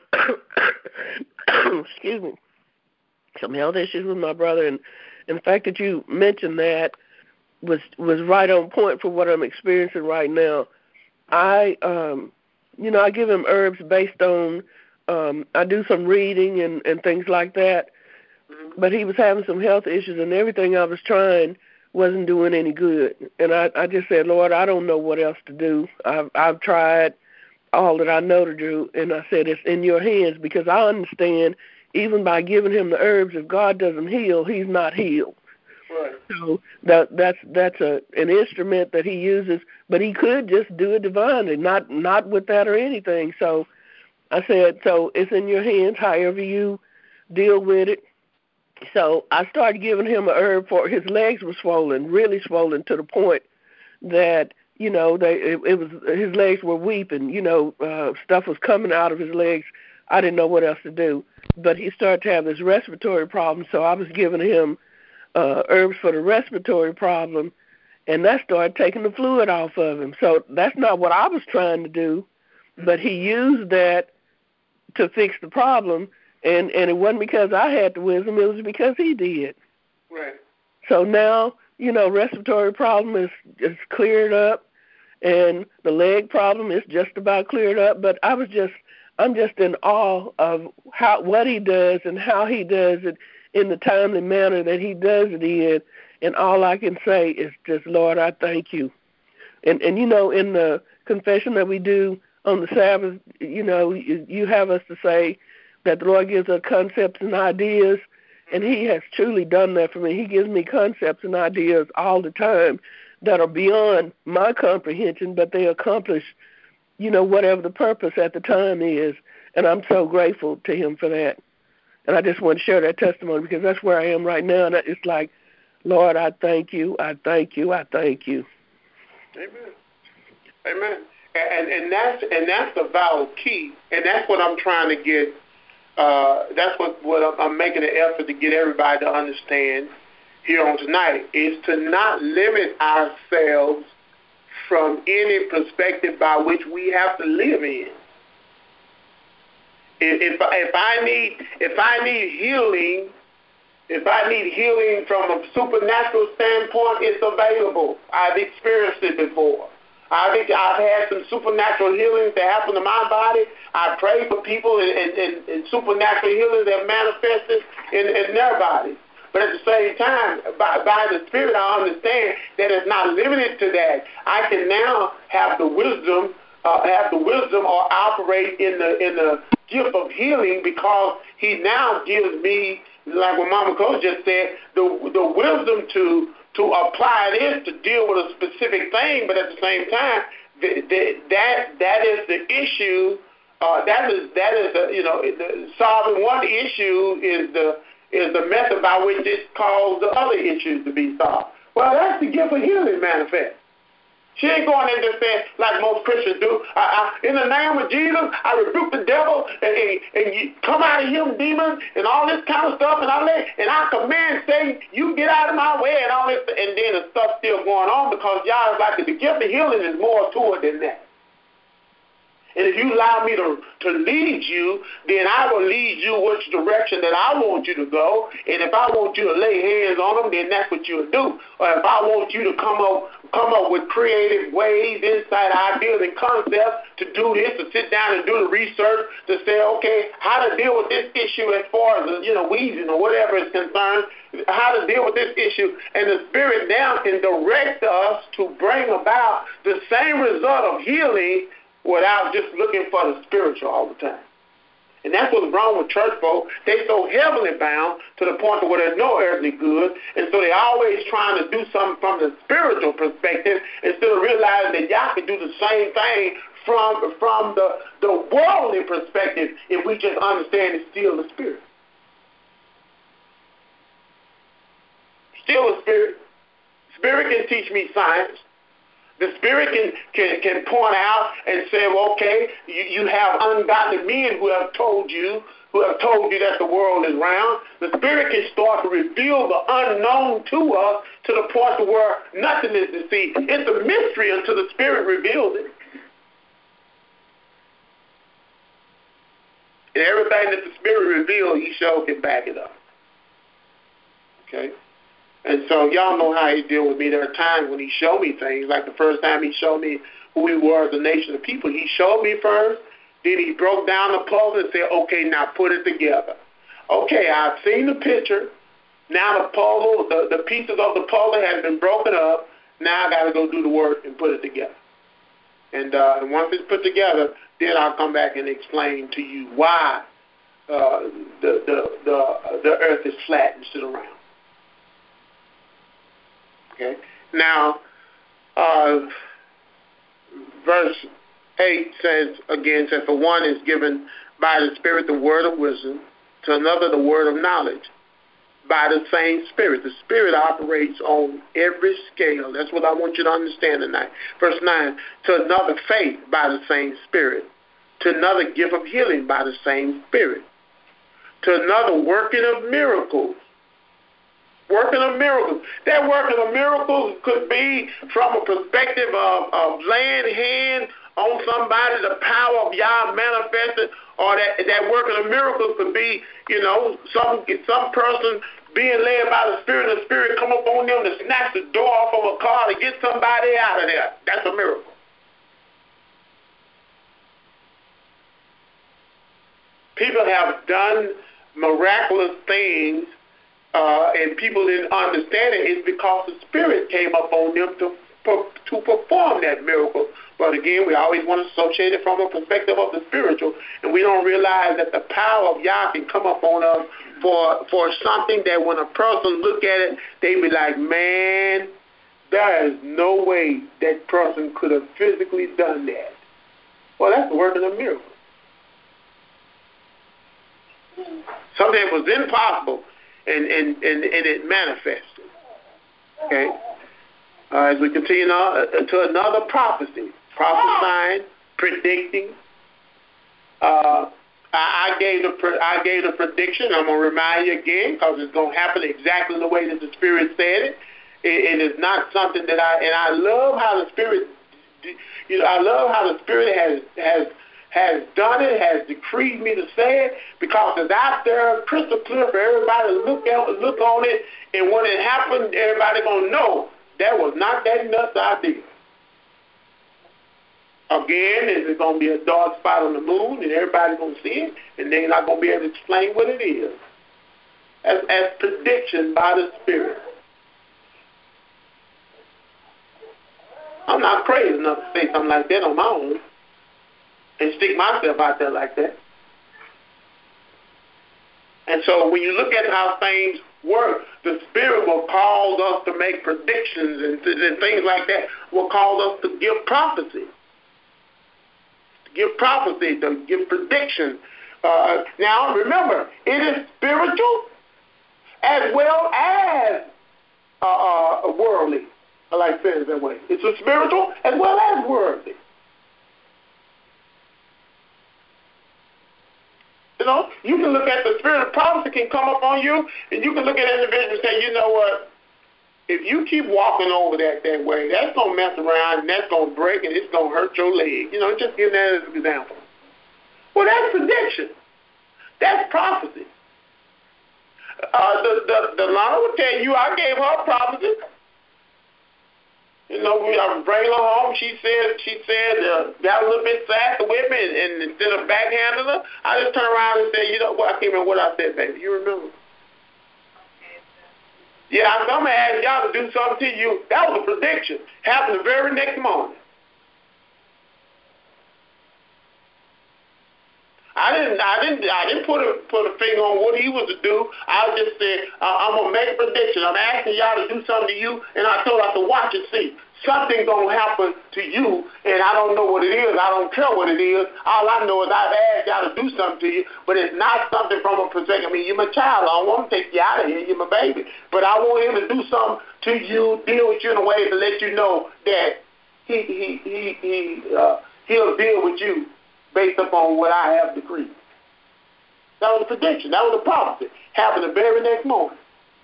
excuse me, some health issues with my brother, and, and the fact that you mentioned that was was right on point for what I'm experiencing right now. I, um, you know, I give him herbs based on, um, I do some reading and, and things like that, but he was having some health issues, and everything I was trying wasn't doing any good. And I, I just said, Lord, I don't know what else to do. I've, I've tried all that I know to do, and I said, it's in your hands, because I understand even by giving him the herbs, if God doesn't heal, he's not healed. Right. So that that's that's a an instrument that he uses, but he could just do it divinely, not not with that or anything. So I said, so it's in your hands, however you deal with it. So I started giving him a herb for his legs were swollen, really swollen, to the point that, you know, they it, it was his legs were weeping. You know, uh, stuff was coming out of his legs. I didn't know what else to do. But he started to have this respiratory problem, so I was giving him uh, herbs for the respiratory problem, and that started taking the fluid off of him. So that's not what I was trying to do, but he used that to fix the problem. And, and it wasn't because I had the wisdom, it was because he did. Right. So now, you know, respiratory problem is, is cleared up, and the leg problem is just about cleared up. But I was just, I'm just in awe of how what he does and how he does it in the timely manner that he does it in. And all I can say is just, Lord, I thank you. And, and you know, in the confession that we do on the Sabbath, you know, you, you have us to say that the Lord gives us concepts and ideas, and he has truly done that for me. He gives me concepts and ideas all the time that are beyond my comprehension, but they accomplish, you know, whatever the purpose at the time is, and I'm so grateful to him for that. And I just want to share that testimony because that's where I am right now, and it's like, Lord, I thank you, I thank you, I thank you. Amen. Amen. And and that's and that's the valid key, and that's what I'm trying to get. Uh, that's what, what I'm making an effort to get everybody to understand here on tonight, is to not limit ourselves from any perspective by which we have to live in. If, if, if I need if I need healing, if I need healing from a supernatural standpoint, it's available. I've experienced it before. I think I've had some supernatural healings that happen to my body. I pray for people, and, and, and, and supernatural healings that manifested in, in their bodies. But at the same time, by, by the Spirit, I understand that it's not limited to that. I can now have the wisdom, uh, have the wisdom, or operate in the in the gift of healing, because He now gives me, like what Mama Coach just said, the the wisdom to. to apply this to deal with a specific thing, but at the same time, the, the, that that is the issue. Uh, that is that is the, you know the, solving one issue is the is the method by which it caused the other issues to be solved. Well, that's the gift of healing manifest. She ain't going in there saying, like most Christians do, I, I, in the name of Jesus, I rebuke the devil, and, and, and you come out of him, demons, and all this kind of stuff, and all that, and I command Satan, you get out of my way, and all this, and then the stuff still going on, because y'all is like, the gift of healing is more to it than that. And if you allow me to, to lead you, then I will lead you which direction that I want you to go. And if I want you to lay hands on them, then that's what you'll do. Or if I want you to come up come up with creative ways, insight, ideas, and concepts to do this, to sit down and do the research, to say, okay, how to deal with this issue as far as, you know, wheezing or whatever is concerned, how to deal with this issue. And the Spirit now can direct us to bring about the same result of healing without just looking for the spiritual all the time. And that's what's wrong with church folk. They so heavily bound to the point where there's no earthly good, and so they're always trying to do something from the spiritual perspective instead of realizing that y'all can do the same thing from from the, the worldly perspective if we just understand it's still the Spirit. Still the Spirit. Spirit can teach me science. The Spirit can, can, can point out and say, well, okay, you, you have ungodly men who have told you, who have told you that the world is round. The Spirit can start to reveal the unknown to us to the point where nothing is deceived. It's a mystery until the Spirit reveals it. And everything that the Spirit reveals, He sure can back it up. Okay? And so y'all know how He deal with me. There are times when He showed me things, like the first time He showed me who we were as a nation of people. He showed me first, then He broke down the puzzle and said, okay, now put it together. Okay, I've seen the picture. Now the puzzle, the, the pieces of the puzzle have been broken up. Now I got to go do the work and put it together. And, uh, and once it's put together, then I'll come back and explain to you why uh, the, the, the, the earth is flat instead of round. Okay. Now, uh, verse eight says, again, says, for one is given by the Spirit the word of wisdom, to another the word of knowledge, by the same Spirit. The Spirit operates on every scale. That's what I want you to understand tonight. Verse nine, to another faith by the same Spirit, to another gift of healing by the same Spirit, to another working of miracles. Working of miracles. That working of miracles could be from a perspective of, of laying hands on somebody, the power of Yah manifested, or that, that working of miracles could be, you know, some some person being led by the Spirit, and the Spirit come up on them to snatch the door off of a car to get somebody out of there. That's a miracle. People have done miraculous things, Uh, and people didn't understand it. It's because the Spirit came up on them to to perform that miracle. But again, we always want to associate it from a perspective of the spiritual, and we don't realize that the power of Yah can come up on us for for something that when a person look at it, they be like, man, there is no way that person could have physically done that. Well, that's the working of a miracle. Something that was impossible. And, and, and, and it manifested. Okay? Uh, as we continue on uh, to another prophecy, prophesying, predicting. Uh, I, I gave the I gave the prediction. I'm gonna remind you again because it's gonna happen exactly the way that the Spirit said it. It, it is not something that I and I love how the Spirit. You know, I love how the Spirit has has. has done it, has decreed me to say it, because it's out there crystal clear for everybody to look at, look on it, and when it happened, everybody going to know that was not that nuts idea. Again, is it going to be a dark spot on the moon, and everybody's going to see it, and they're not going to be able to explain what it is. As, as prediction by the Spirit. I'm not crazy enough to say something like that on my own and stick myself out there like that. And so when you look at how things work, the Spirit will cause us to make predictions and, th- and things like that will cause us to give prophecy. To give prophecy, to give prediction. Uh, now, remember, it is spiritual as well as uh, uh, worldly. I like saying it that way. It's a spiritual as well as worldly. You know, you can look at the spirit of prophecy can come up on you, and you can look at an individual and say, you know what, if you keep walking over that that way, that's going to mess around, and that's going to break, and it's going to hurt your leg. You know, just give that as an example. Well, that's prediction. That's prophecy. Uh, the, the, the Lord will tell you, I gave her prophecy. You know, we I was bringing her home. She said, she said, uh, got a little bit sassy with me, and, and instead of backhanding her, I just turned around and said, you know what? I can't remember what I said, baby. You remember? Yeah, I'm going to ask y'all to do something to you. That was a prediction. Happened the very next morning. I didn't, I didn't, I didn't put a put a finger on what he was to do. I just said, uh, I'm gonna make a prediction. I'm asking y'all to do something to you, and I told her to watch and see. Something's gonna happen to you, and I don't know what it is. I don't care what it is. All I know is I've asked y'all to do something to you, but it's not something from a perspective. I mean, you're my child. I don't want to take you out of here. You're my baby. But I want him to do something to you, deal with you in a way to let you know that he he he he uh, he'll deal with you based upon what I have decreed. That was a prediction. That was a prophecy. Happened the very next morning.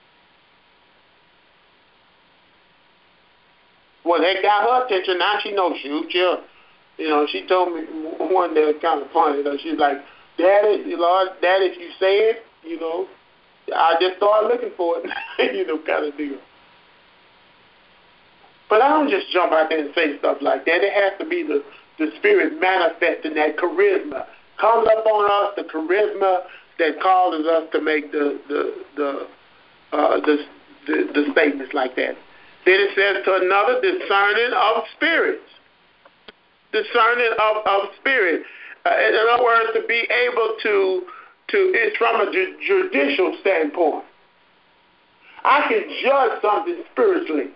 Well, that got her attention. Now she knows shoot. She, you know, she told me one day, was kind of funny. Though. She's like, Daddy, you know, Daddy, if you say it, you know, I just start looking for it, you know, kind of deal. But I don't just jump out there and say stuff like that. It has to be the, the Spirit manifesting that charisma. Comes up on us, the charisma that causes us to make the the the uh, the, the, the statements like that. Then it says to another, discerning of spirits. Discerning of, of spirit. Uh, in other words, to be able to, to it's from a ju- judicial standpoint. I can judge something spiritually.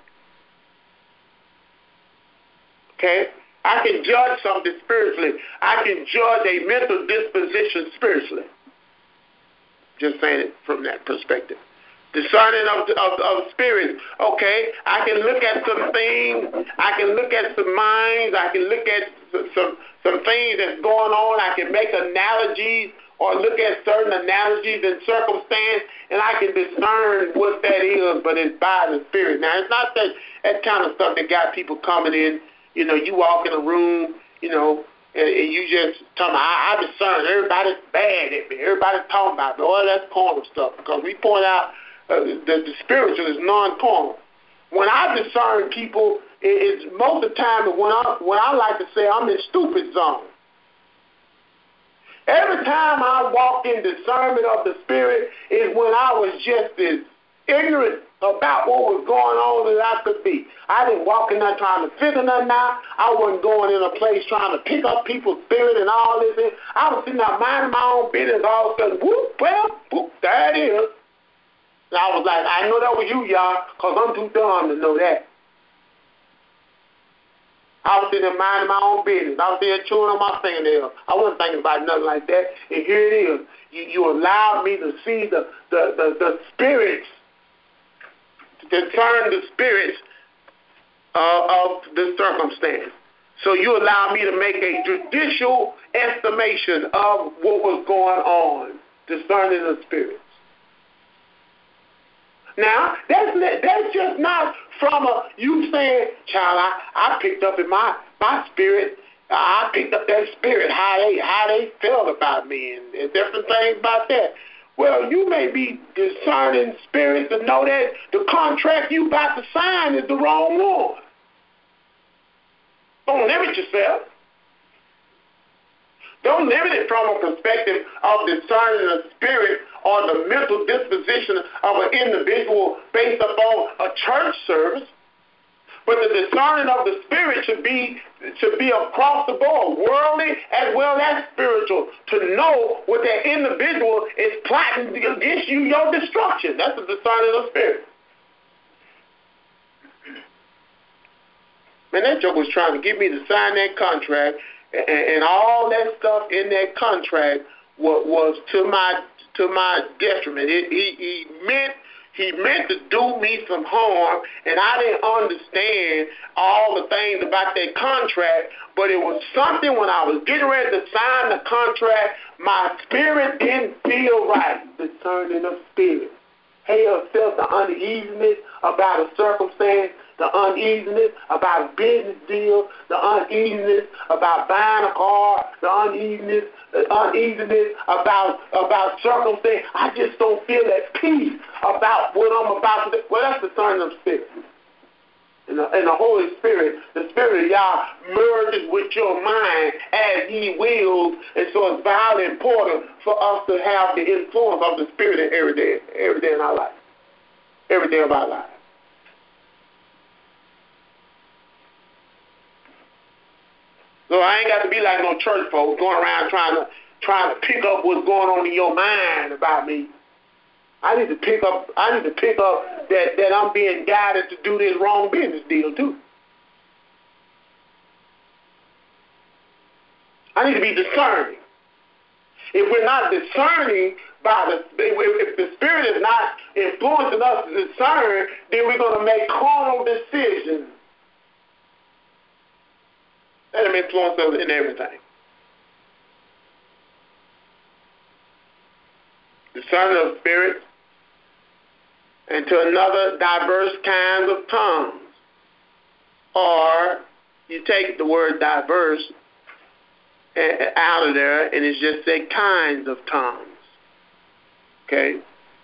Okay? I can judge something spiritually. I can judge a mental disposition spiritually. Just saying it from that perspective. Discerning of, of, of spirits. Okay, I can look at some things. I can look at some minds. I can look at some some things that's going on. I can make analogies or look at certain analogies and circumstance, and I can discern what that is, but it's by the Spirit. Now, it's not that, that kind of stuff that got people coming in. You know, you walk in a room, you know, and, and you just tell me, I, I discern everybody's bad at me. Everybody's talking about me. Oh, that's carnal stuff, because we point out Uh, the, the spiritual is non-carnal. When I discern people, it, it's most of the time when I when I like to say I'm in stupid zone. Every time I walk in discernment of the Spirit is when I was just as ignorant about what was going on as I could be. I didn't walk in there trying to figure nothing out. I wasn't going in a place trying to pick up people's spirit and all this. I was sitting there minding my own business. All of a sudden, whoop, well, whoop, there it is. And I was like, I know that was you, y'all, because I'm too dumb to know that. I was sitting there minding my own business. I was there chewing on my fingernails. I wasn't thinking about nothing like that. And here it is. You, you allowed me to see the, the, the, the spirits, to discern the spirits uh, of the circumstance. So you allowed me to make a judicial estimation of what was going on, discerning the spirits. Now, that's that's just not from a, you saying, child, I, I picked up in my, my spirit, I picked up that spirit, how they how they felt about me and, and different things about that. Well, you may be discerning spirits to know that the contract you about to sign is the wrong one. Don't limit yourself. Don't limit it from a perspective of discerning the spirit or the mental disposition of an individual based upon a church service. But the discerning of the spirit should be should be across the board, worldly as well as spiritual, to know what that individual is plotting against you, your destruction. That's the discerning of the spirit. Man, that joke was trying to get me to sign that contract, and, and all that stuff in that contract was, was to my to my detriment. It, he, he meant he meant to do me some harm, and I didn't understand all the things about that contract. But it was something when I was getting ready to sign the contract, my spirit didn't feel right. Discerning of spirit. Hell felt the uneasiness about a circumstance, the uneasiness about a business deal, the uneasiness about buying a car, the uneasiness, the uneasiness about about circumstance. I just don't feel that peace about what I'm about to do. Well, that's the sign of spirit. And the, and the Holy Spirit, the Spirit of Yah merges with your mind as He wills, and so it's vitally important for us to have the influence of the Spirit in every day, every day in our life, every day of our life. So I ain't got to be like no church folks going around trying to trying to pick up what's going on in your mind about me. I need to pick up. I need to pick up that, that I'm being guided to do this wrong business deal too. I need to be discerning. If we're not discerning by the, if the Spirit is not influencing us to discern, then we're going to make carnal decisions. Let Him influence us in everything. Discerning of spirit, and to another diverse kinds of tongues. Or you take the word diverse out of there, and it's just say kinds of tongues. Okay?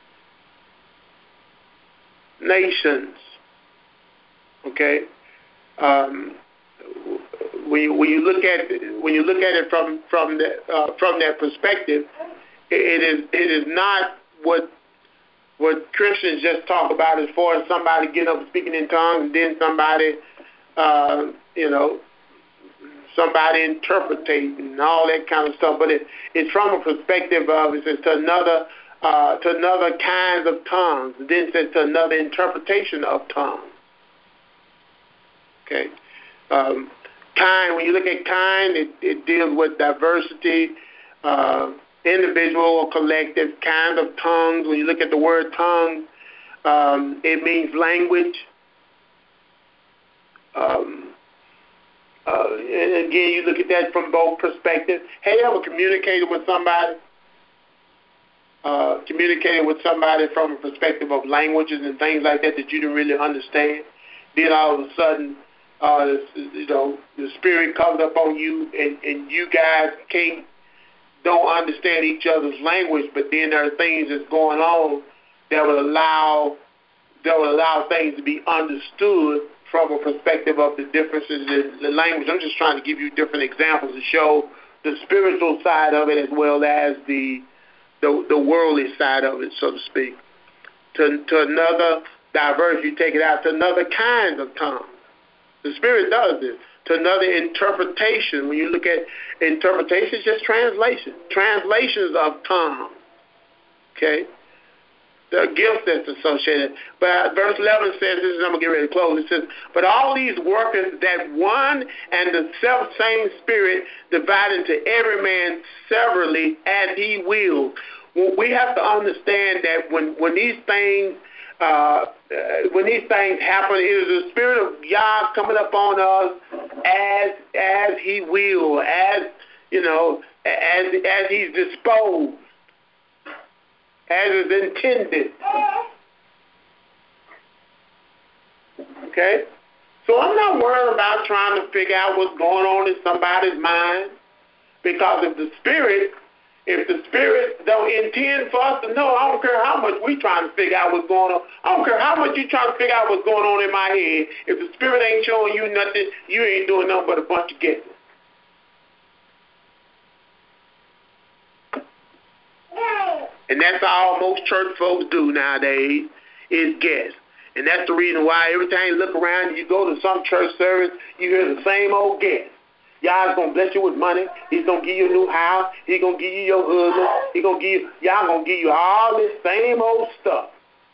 Nations. Okay? Um, when you, when you look at when you look at it from from the, uh, from that perspective, it is it is not what what Christians just talk about as far as somebody getting up and speaking in tongues, and then somebody, uh, you know, somebody interpreting and all that kind of stuff. But it, it's from a perspective of, it says to another, uh, to another kinds of tongues. And then it says to another interpretation of tongues. Okay. Um, kind, when you look at kind, it, it deals with diversity, uh, individual or collective kinds of tongues. When you look at the word tongue, um, it means language. Um, uh, and again, you look at that from both perspectives. Have you ever communicated with somebody? Uh, communicated with somebody from a perspective of languages and things like that that you didn't really understand. Then all of a sudden, uh, you know, the Spirit comes up on you, and, and you guys can't don't understand each other's language, but then there are things that's going on that will allow that will allow things to be understood from a perspective of the differences in the language. I'm just trying to give you different examples to show the spiritual side of it as well as the the, the worldly side of it, so to speak. To, to another diverse, you take it out to another kind of tongue. The Spirit does this. To another interpretation. When you look at interpretation, it's just translation. Translations of tongues. Okay? The gift that's associated. But verse eleven says, this is, I'm going to get ready to close. It says, but all these workers that one and the self same Spirit divide into every man severally as he wills. Well, we have to understand that when, when these things Uh, uh, when these things happen, it is the Spirit of Yah coming up on us as as He will, as you know, as as He's disposed, as is intended. Okay, so I'm not worried about trying to figure out what's going on in somebody's mind, because if the Spirit If the Spirit don't intend for us to know, I don't care how much we trying to figure out what's going on. I don't care how much you trying to figure out what's going on in my head. If the Spirit ain't showing you nothing, you ain't doing nothing but a bunch of guessing. And that's all most church folks do nowadays, is guess. And that's the reason why every time you look around and you go to some church service, you hear the same old guess. Y'all's going to bless you with money. He's going to give you a new house. He's going to give you your husband. He's going to give you, y'all going to give you all this same old stuff.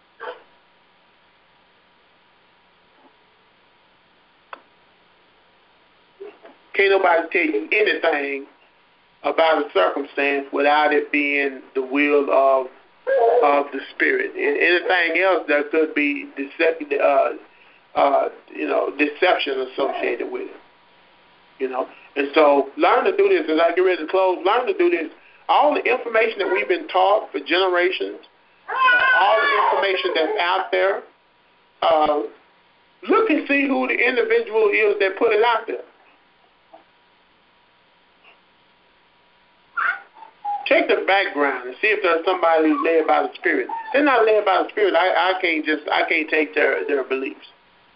Can't nobody tell you anything about a circumstance without it being the will of of the Spirit. And anything else, there could be deception, uh, uh, you know, deception associated with it. You know, and so learn to do this. As I get ready to close, learn to do this. All the information that we've been taught for generations, uh, all the information that's out there, uh, look and see who the individual is that put it out there. Check the background and see if there's somebody who's led by the Spirit. If they're not led by the Spirit, I, I can't just I can't take their, their beliefs.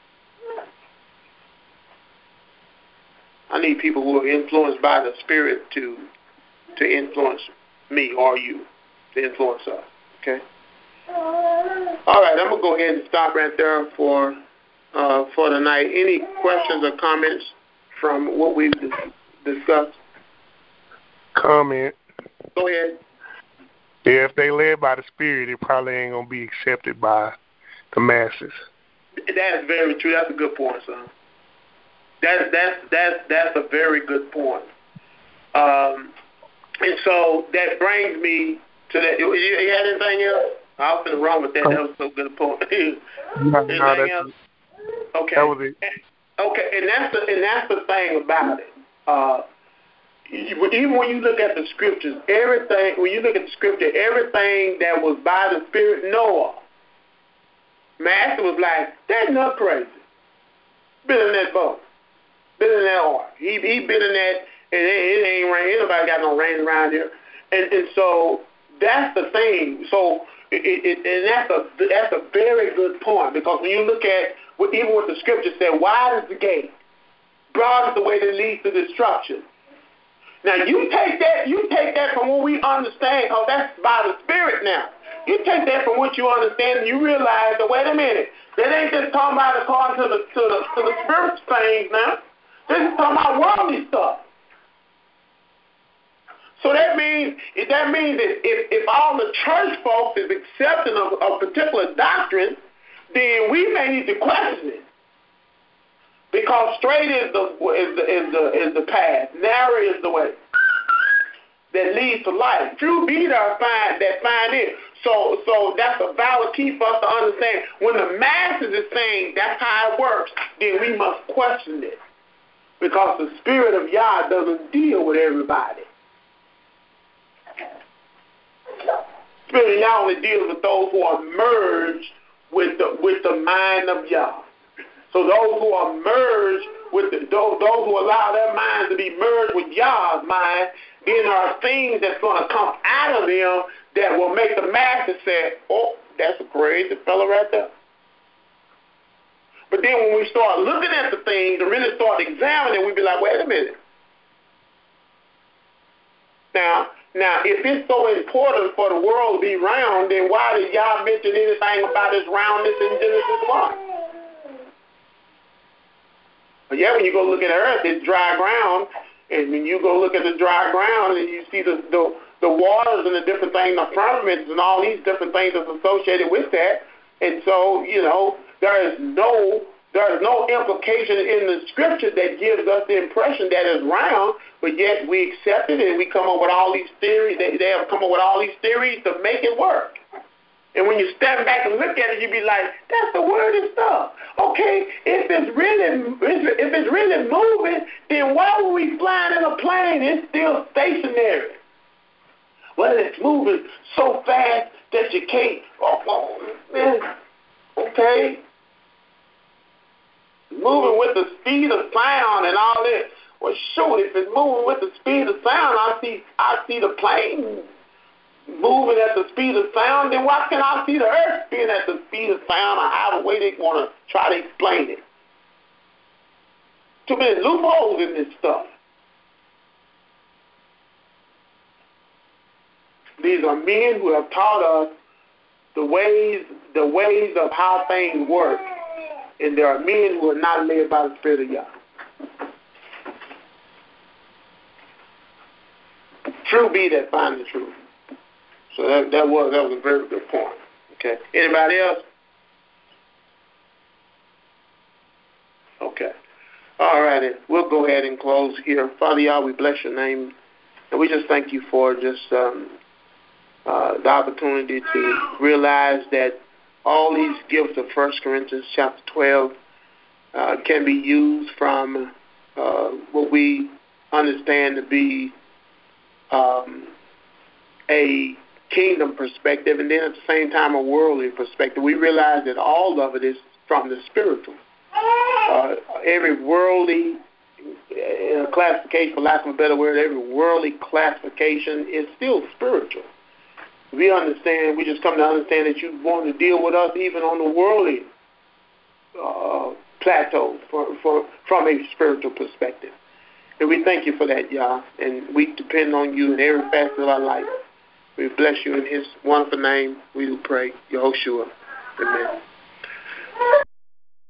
I need people who are influenced by the Spirit to to influence me or you, to influence us. Okay? All right, I'm going to go ahead and stop right there for uh, for tonight. Any questions or comments from what we've discussed? Comment. Go ahead. Yeah, if they led by the Spirit, it probably ain't going to be accepted by the masses. That is very true. That's a good point, son. That's that's that's that's a very good point. Um, and so that brings me to that. You, you had anything else? I was in the wrong with that. That was so good a point. no, anything no, else? Okay. That was it. Okay, and that's the and that's the thing about it. Uh, even when you look at the scriptures, everything when you look at the scripture, everything that was by the Spirit Noah, Master was like, "That's not crazy." Been in that boat, been in that ark. He he been in that, and it, it ain't rain. Ain't nobody got no rain around here, and and so that's the thing. So it, it, and that's a that's a very good point, because when you look at what, even what the scripture said, wide is the gate, broad is the way that leads to destruction. Now you take that you take that from what we understand, because that's by the Spirit now. You take that from what you understand, and you realize that, wait a minute, that ain't just talking about according to the to the to the spiritual things now. This is talking about worldly stuff. So that means that means that if, if all the church folks is accepting of a particular doctrine, then we may need to question it. Because straight is the is the is the is the path, narrow is the way that leads to life. Few be there find that find it. So so that's a valid key for us to understand. When the masses is saying that's how it works, then we must question it, because the Spirit of Yah doesn't deal with everybody. Spirit of Yah only deals with those who are merged with the with the mind of Yah. So those who are merged with the, those, those who allow their minds to be merged with Yah's mind, then there are things that's going to come out of them that will make the masses say, "Oh, that's a crazy fellow right there." But then when we start looking at the things and really start examining, we be like, "Wait a minute. Now, now, if it's so important for the world to be round, then why did Yah mention anything about its roundness in Genesis one? But yeah, when you go look at the earth, it's dry ground, and when you go look at the dry ground and you see the the, the waters and the different things, the firmaments and all these different things that's associated with that, and so, you know, there is no there is no implication in the scripture that gives us the impression that it's round, but yet we accept it and we come up with all these theories. They, they have come up with all these theories to make it work. And when you stand back and look at it, you be like, that's the weirdest stuff. Okay, if it's really if it's really moving, then why were we flying in a plane? It's still stationary. Well, it's moving so fast that you can't. Oh, oh man. Okay. Moving with the speed of sound and all this. Well, shoot, if it's moving with the speed of sound, I see I see the plane moving at the speed of sound, then why can't I see the earth being at the speed of sound, or however way they want to try to explain it? Too many loopholes in this stuff. These are men who have taught us the ways, the ways of how things work, and there are men who are not led by the Spirit of Yah. True be that find the truth. So that, that was that was a very good point. Okay. Anybody else? Okay. All righty. We'll go ahead and close here. Father Yah, we bless your name, and we just thank you for just um, uh, the opportunity to realize that all these gifts of First Corinthians chapter twelve uh, can be used from uh, what we understand to be um, a kingdom perspective, and then at the same time a worldly perspective. We realize that all of it is from the spiritual. Uh, every worldly uh, classification, for lack of a better word, every worldly classification is still spiritual. We understand, we just come to understand that you want to deal with us even on the worldly uh, plateau for, for, from a spiritual perspective. And we thank you for that, Yah, and we depend on you in every facet of our life. We bless you in his wonderful name. We do pray. Yehoshua. Amen.